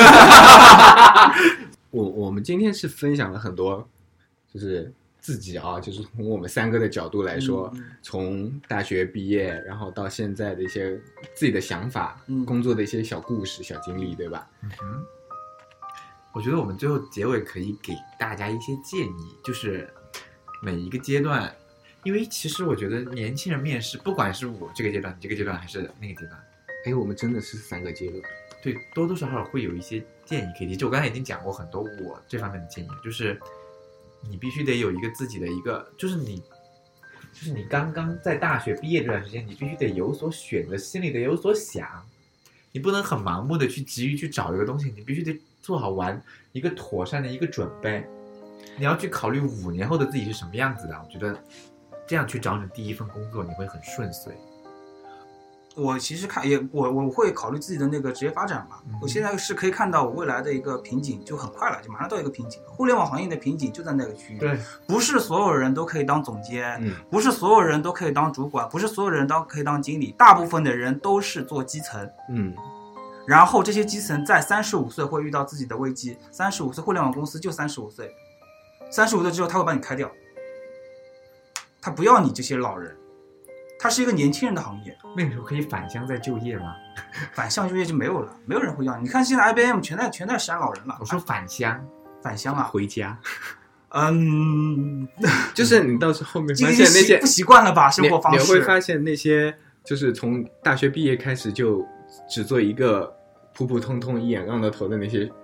我我们今天是分享了很多，就是自己啊，就是从我们三个的角度来说，嗯、从大学毕业，然后到现在的一些自己的想法，嗯、工作的一些小故事、小经历，对吧？ 嗯哼。我觉得我们最后结尾可以给大家一些建议，就是每一个阶段，因为其实我觉得年轻人面试，不管是我这个阶段、你这个阶段还是那个阶段， 哎，我们真的是三个阶段， 对，多多少少会有一些建议可以提。就我刚才已经讲过很多我这方面的建议，就是你必须得有一个自己的一个，就是你，就是你刚刚在大学毕业这段时间，你必须得有所选择，心里得有所想，你不能很盲目的去急于去找一个东西，你必须得做好完一个妥善的一个准备。你要去考虑五年后的自己是什么样子的，我觉得这样去找你第一份工作你会很顺遂。 我其实看也我我会考虑自己的那个职业发展嘛、嗯、我现在是可以看到我未来的一个瓶颈，就很快了，就马上到一个瓶颈。互联网行业的瓶颈就在那个区域， 对， 不是所有人都可以当总监、 嗯、 不是所有人都可以当主管，不是所有人都可以当经理，大部分的人都是做基层， 嗯， 然后这些基层在三十五岁会遇到自己的危机，三十五岁互联网公司就三十五岁，三十五岁之后他会把你开掉，他不要你这些老人，它是一个年轻人的行业。 那个时候可以返乡再就业吗？ 返乡就业就没有了，没有人会要你。你看现在 I B M 全在全在删老人了。 我说返乡， 返乡啊， 回家。 嗯， 就是你到时候后面发现那些不习惯了吧生活方式， 你会发现那些就是从大学毕业开始就只做一个普普通通一眼望到头的那些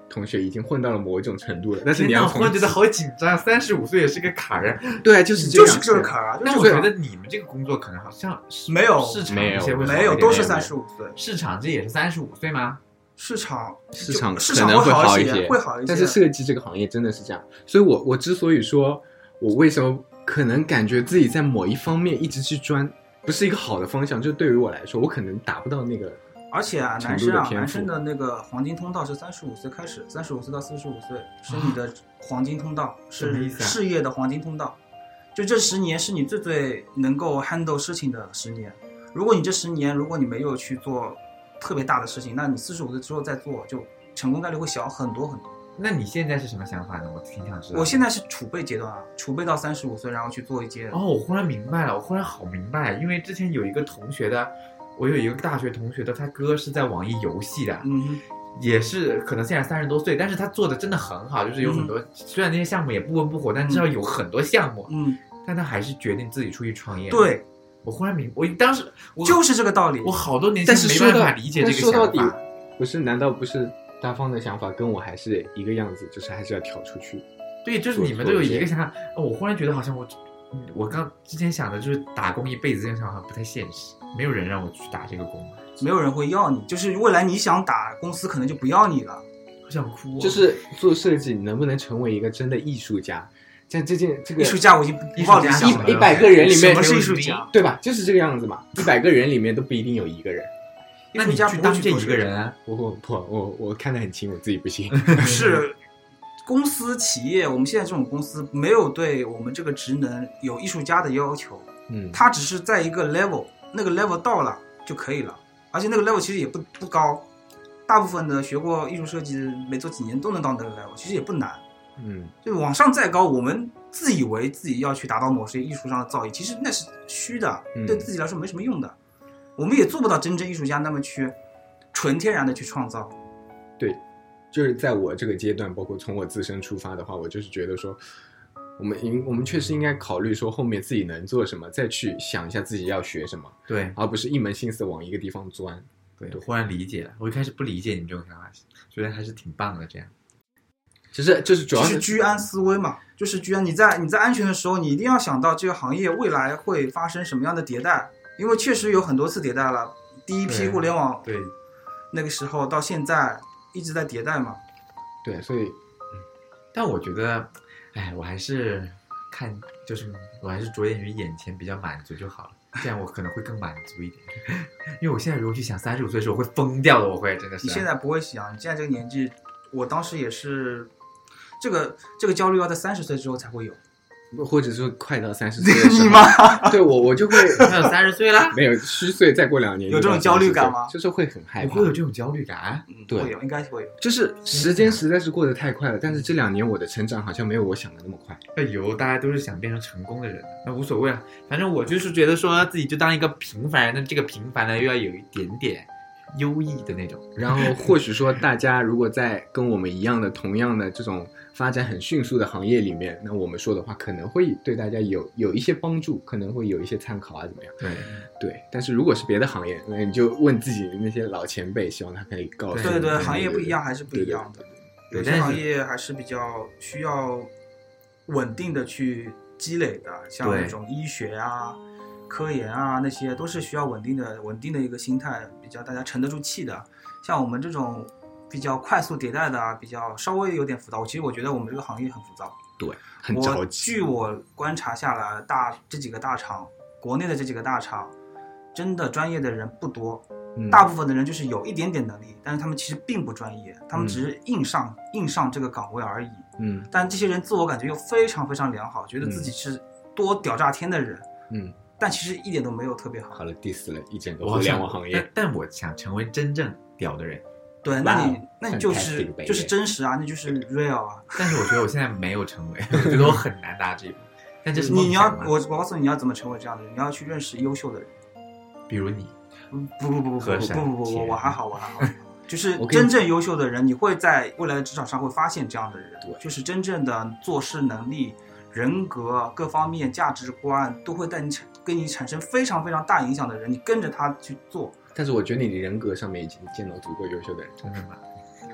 同学已经混到了某一种程度了，但是你天哪， 要从我忽然觉得好紧张，三十五岁也是个坎儿啊。 对啊，就是就是这样这个坎儿啊。 但我觉得你们这个工作可能好像是没有市场没有一些会好一点没有，都是没有三十五岁。 市场这也是三十五岁吗？ 市场市场就市场可能会好好一些， 些会好一些。 但是设计这个行业真的是这样，所以我我之所以说我为什么可能感觉自己在某一方面一直去钻，不是一个好的方向，就对于我来说，我可能达不到那个。 而且啊， 程男生啊， 度的天赋男生的那个黄金通道是三十五岁开始，三十五岁到四十五岁是你的黄金通道，是什么意思啊事业的黄金通道。就这十年是你最最能够 handle 事情的十年。如果你这十年，如果你没有去做特别大的事情，那你四十五岁之后再做，就成功概率会小很多很多。 那你现在是什么想法呢？我挺想知道。 我现在是储备阶段啊，储备到三十五岁，然后去做一件。 哦，我忽然明白了，我忽然好明白，因为之前有一个同学的，我有一个大学同学的，他哥是在网易游戏的， 嗯， 也是可能现在三十多岁，但是他做的真的很好，就是有很多，嗯、虽然那些项目也不温不火，但至少有很多项目， 嗯， 但他还是决定自己出去创业。 对， 我忽然明，我当时我就是这个道理。 我好多年前没办法理解这个想法。 说到底，不是？难道不是大方的想法跟我还是一个样子？就是还是要跳出去。 对，就是你们都有一个想法。哦，我忽然觉得好像我，我刚之前想的就是打工一辈子这个想法不太现实，没有人让我去打这个工， 没有人会要你。就是未来你想打，公司可能就不要你了。 我想哭、啊。 就是做设计，你能不能成为一个真的艺术家？像这件这个艺术家，我已经不抱理想了。 一百个人里面什么是艺术家？ 对吧？就是这个样子嘛。一百个人里面都不一定有一个人。 那你去当这一个人啊？ 我我不我我看得很清，我自己不信。 是公司企业，我们现在这种公司没有对我们这个职能有艺术家的要求， 嗯， 它只是在一个 level， 那个 level 到了就可以了，而且那个 level 其实也不不高，大部分的学过艺术设计没做几年都能到那个 level， 其实也不难， 嗯， 就往上再高，我们自以为自己要去达到某些艺术上的造诣，其实那是虚的， 嗯、 对自己来说没什么用的。我们也做不到真正艺术家那么去纯天然的去创造。 对，就是在我这个阶段，包括从我自身出发的话，我就是觉得说，我们应我们确实应该考虑说后面自己能做什么，再去想一下自己要学什么， 对， 而不是一门心思往一个地方钻。 对，我忽然理解了，我一开始不理解你这种想法，觉得还是挺棒的。这样， 其实就是主要是居安思危嘛，就是居安。你在你在安全的时候，你一定要想到这个行业未来会发生什么样的迭代。因为确实有很多次迭代了，第一批互联网对那个时候到现在一直在迭代嘛。 对，所以， 但我觉得，哎，我还是看，就是我还是着眼于眼前比较满足就好了，这样我可能会更满足一点。因为我现在如果去想三十五岁的时候，我会疯掉的，我会真的是。 你现在不会想，你现在这个年纪，我当时也是，这个这个焦虑要在三十岁之后才会有。 或者说快到三十岁的时候， 你吗？ 对我我就会没有三十岁了， 没有虚岁，再过两年有这种焦虑感吗？ 就是会很害怕， 会有这种焦虑感， 嗯， 对， 会有，应该会有。 就是时间实在是过得太快了，但是这两年我的成长好像没有我想的那么快。 哎呦，大家都是想变成成功的人，那无所谓了，反正我就是觉得说自己就当一个平凡人，那这个平凡呢又要有一点点优异的那种。 然后或许说大家如果在跟我们一样的同样的这种发展很迅速的行业里面，那我们说的话可能会对大家有有一些帮助，可能会有一些参考啊怎么样。 对对，但是如果是别的行业，那你就问自己那些老前辈，希望他可以告诉你。 对对，行业不一样还是不一样的。 对对对， 有些行业还是比较需要稳定的去积累的，像那种医学啊、科研啊，那些都是需要稳定的、稳定的一个心态，比较大家沉得住气的。像我们这种比较快速迭代的啊，比较稍微有点浮躁。其实我觉得我们这个行业很浮躁， 对，很着急。 据我观察下来，大这几个大厂，国内的这几个大厂，真的专业的人不多。 嗯、 大部分的人就是有一点点能力，但是他们其实并不专业，他们只是硬上、嗯、硬上这个岗位而已。 嗯， 但这些人自我感觉又非常非常良好，觉得自己是多屌炸天的人。 嗯， 但其实一点都没有特别好。 好了，第四了一整个互联网行业。 但, 但我想成为真正屌的人。 对，那你那你就是就是真实啊，那就是 real 啊。 但是我觉得我现在没有成为，我觉得我很难达这一步。但这是你你要我我告诉你，你要怎么成为这样的人？你要去认识优秀的人， 比如你。 不不不不不不不不不，我还好我还好，就是 ，okay. 真正优秀的人，你会在未来的职场上会发现这样的人，就是真正的做事能力、人格各方面、价值观都会带你产跟你产生非常非常大影响的人，你跟着他去做。 但是我觉得你的人格上面已经见到足够优秀的人， 真的吗？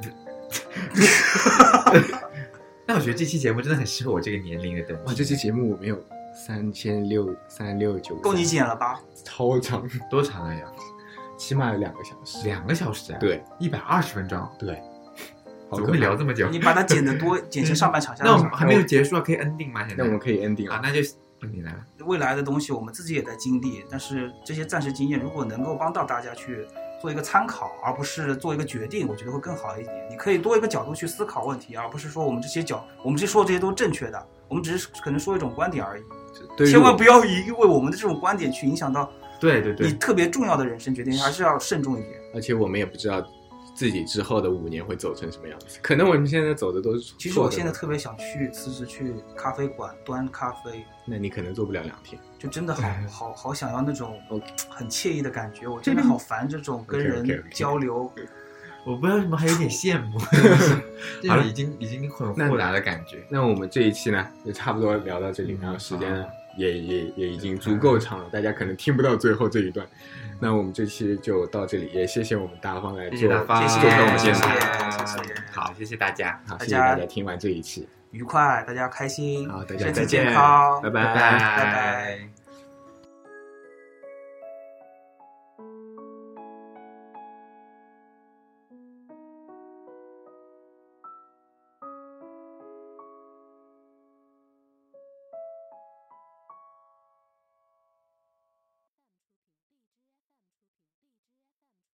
那我觉得这期节目真的很适合我这个年龄的登哇， 记。 这期节目我们有三千六三六九， 够你剪了吧？ 超长， 多长啊呀？ 起码有两个小时。 两个小时啊？ 对， 一百二十分钟， 对，好怎么会可怕聊这么久？ 你把它剪得多，剪成上半场下半场。 那我们还没有结束啊，可以 ending 吗？现在那我们可以 ending 了，。 啊那就你来了。 未来的东西我们自己也在经历，但是这些暂时经验如果能够帮到大家去做一个参考，而不是做一个决定，我觉得会更好一点。你可以多一个角度去思考问题，而不是说我们这些角，我们这说的这些都是正确的，我们只是可能说一种观点而已。 对于千万我不要因为我们的这种观点去影响到你对对对， 特别重要的人生决定，还是要慎重一点。 而且我们也不知道自己之后的五年会走成什么样子，可能我们现在走的都是错的。 其实我现在特别想去辞职去咖啡馆端咖啡， 那你可能做不了两天。 就真的好哎好好想要那种 OK 很惬意的感觉。我真的好烦这种跟 OK，OK，OK 人交流。 我不知道为什么还有点羡慕，好了，已经已经很豁达的感觉。 那我们这一期呢，就差不多聊到这里， 嗯然后时间呢好也也也已经足够长了，大家可能听不到最后这一段。那我们这期就到这里，也谢谢我们大方来做谢谢大方， 谢做客我们谢现场。 谢谢好，谢谢大家， 好， 大谢谢大家家听完这一期， 愉快，大家开心， 好大家身体再见健康， 拜拜拜拜。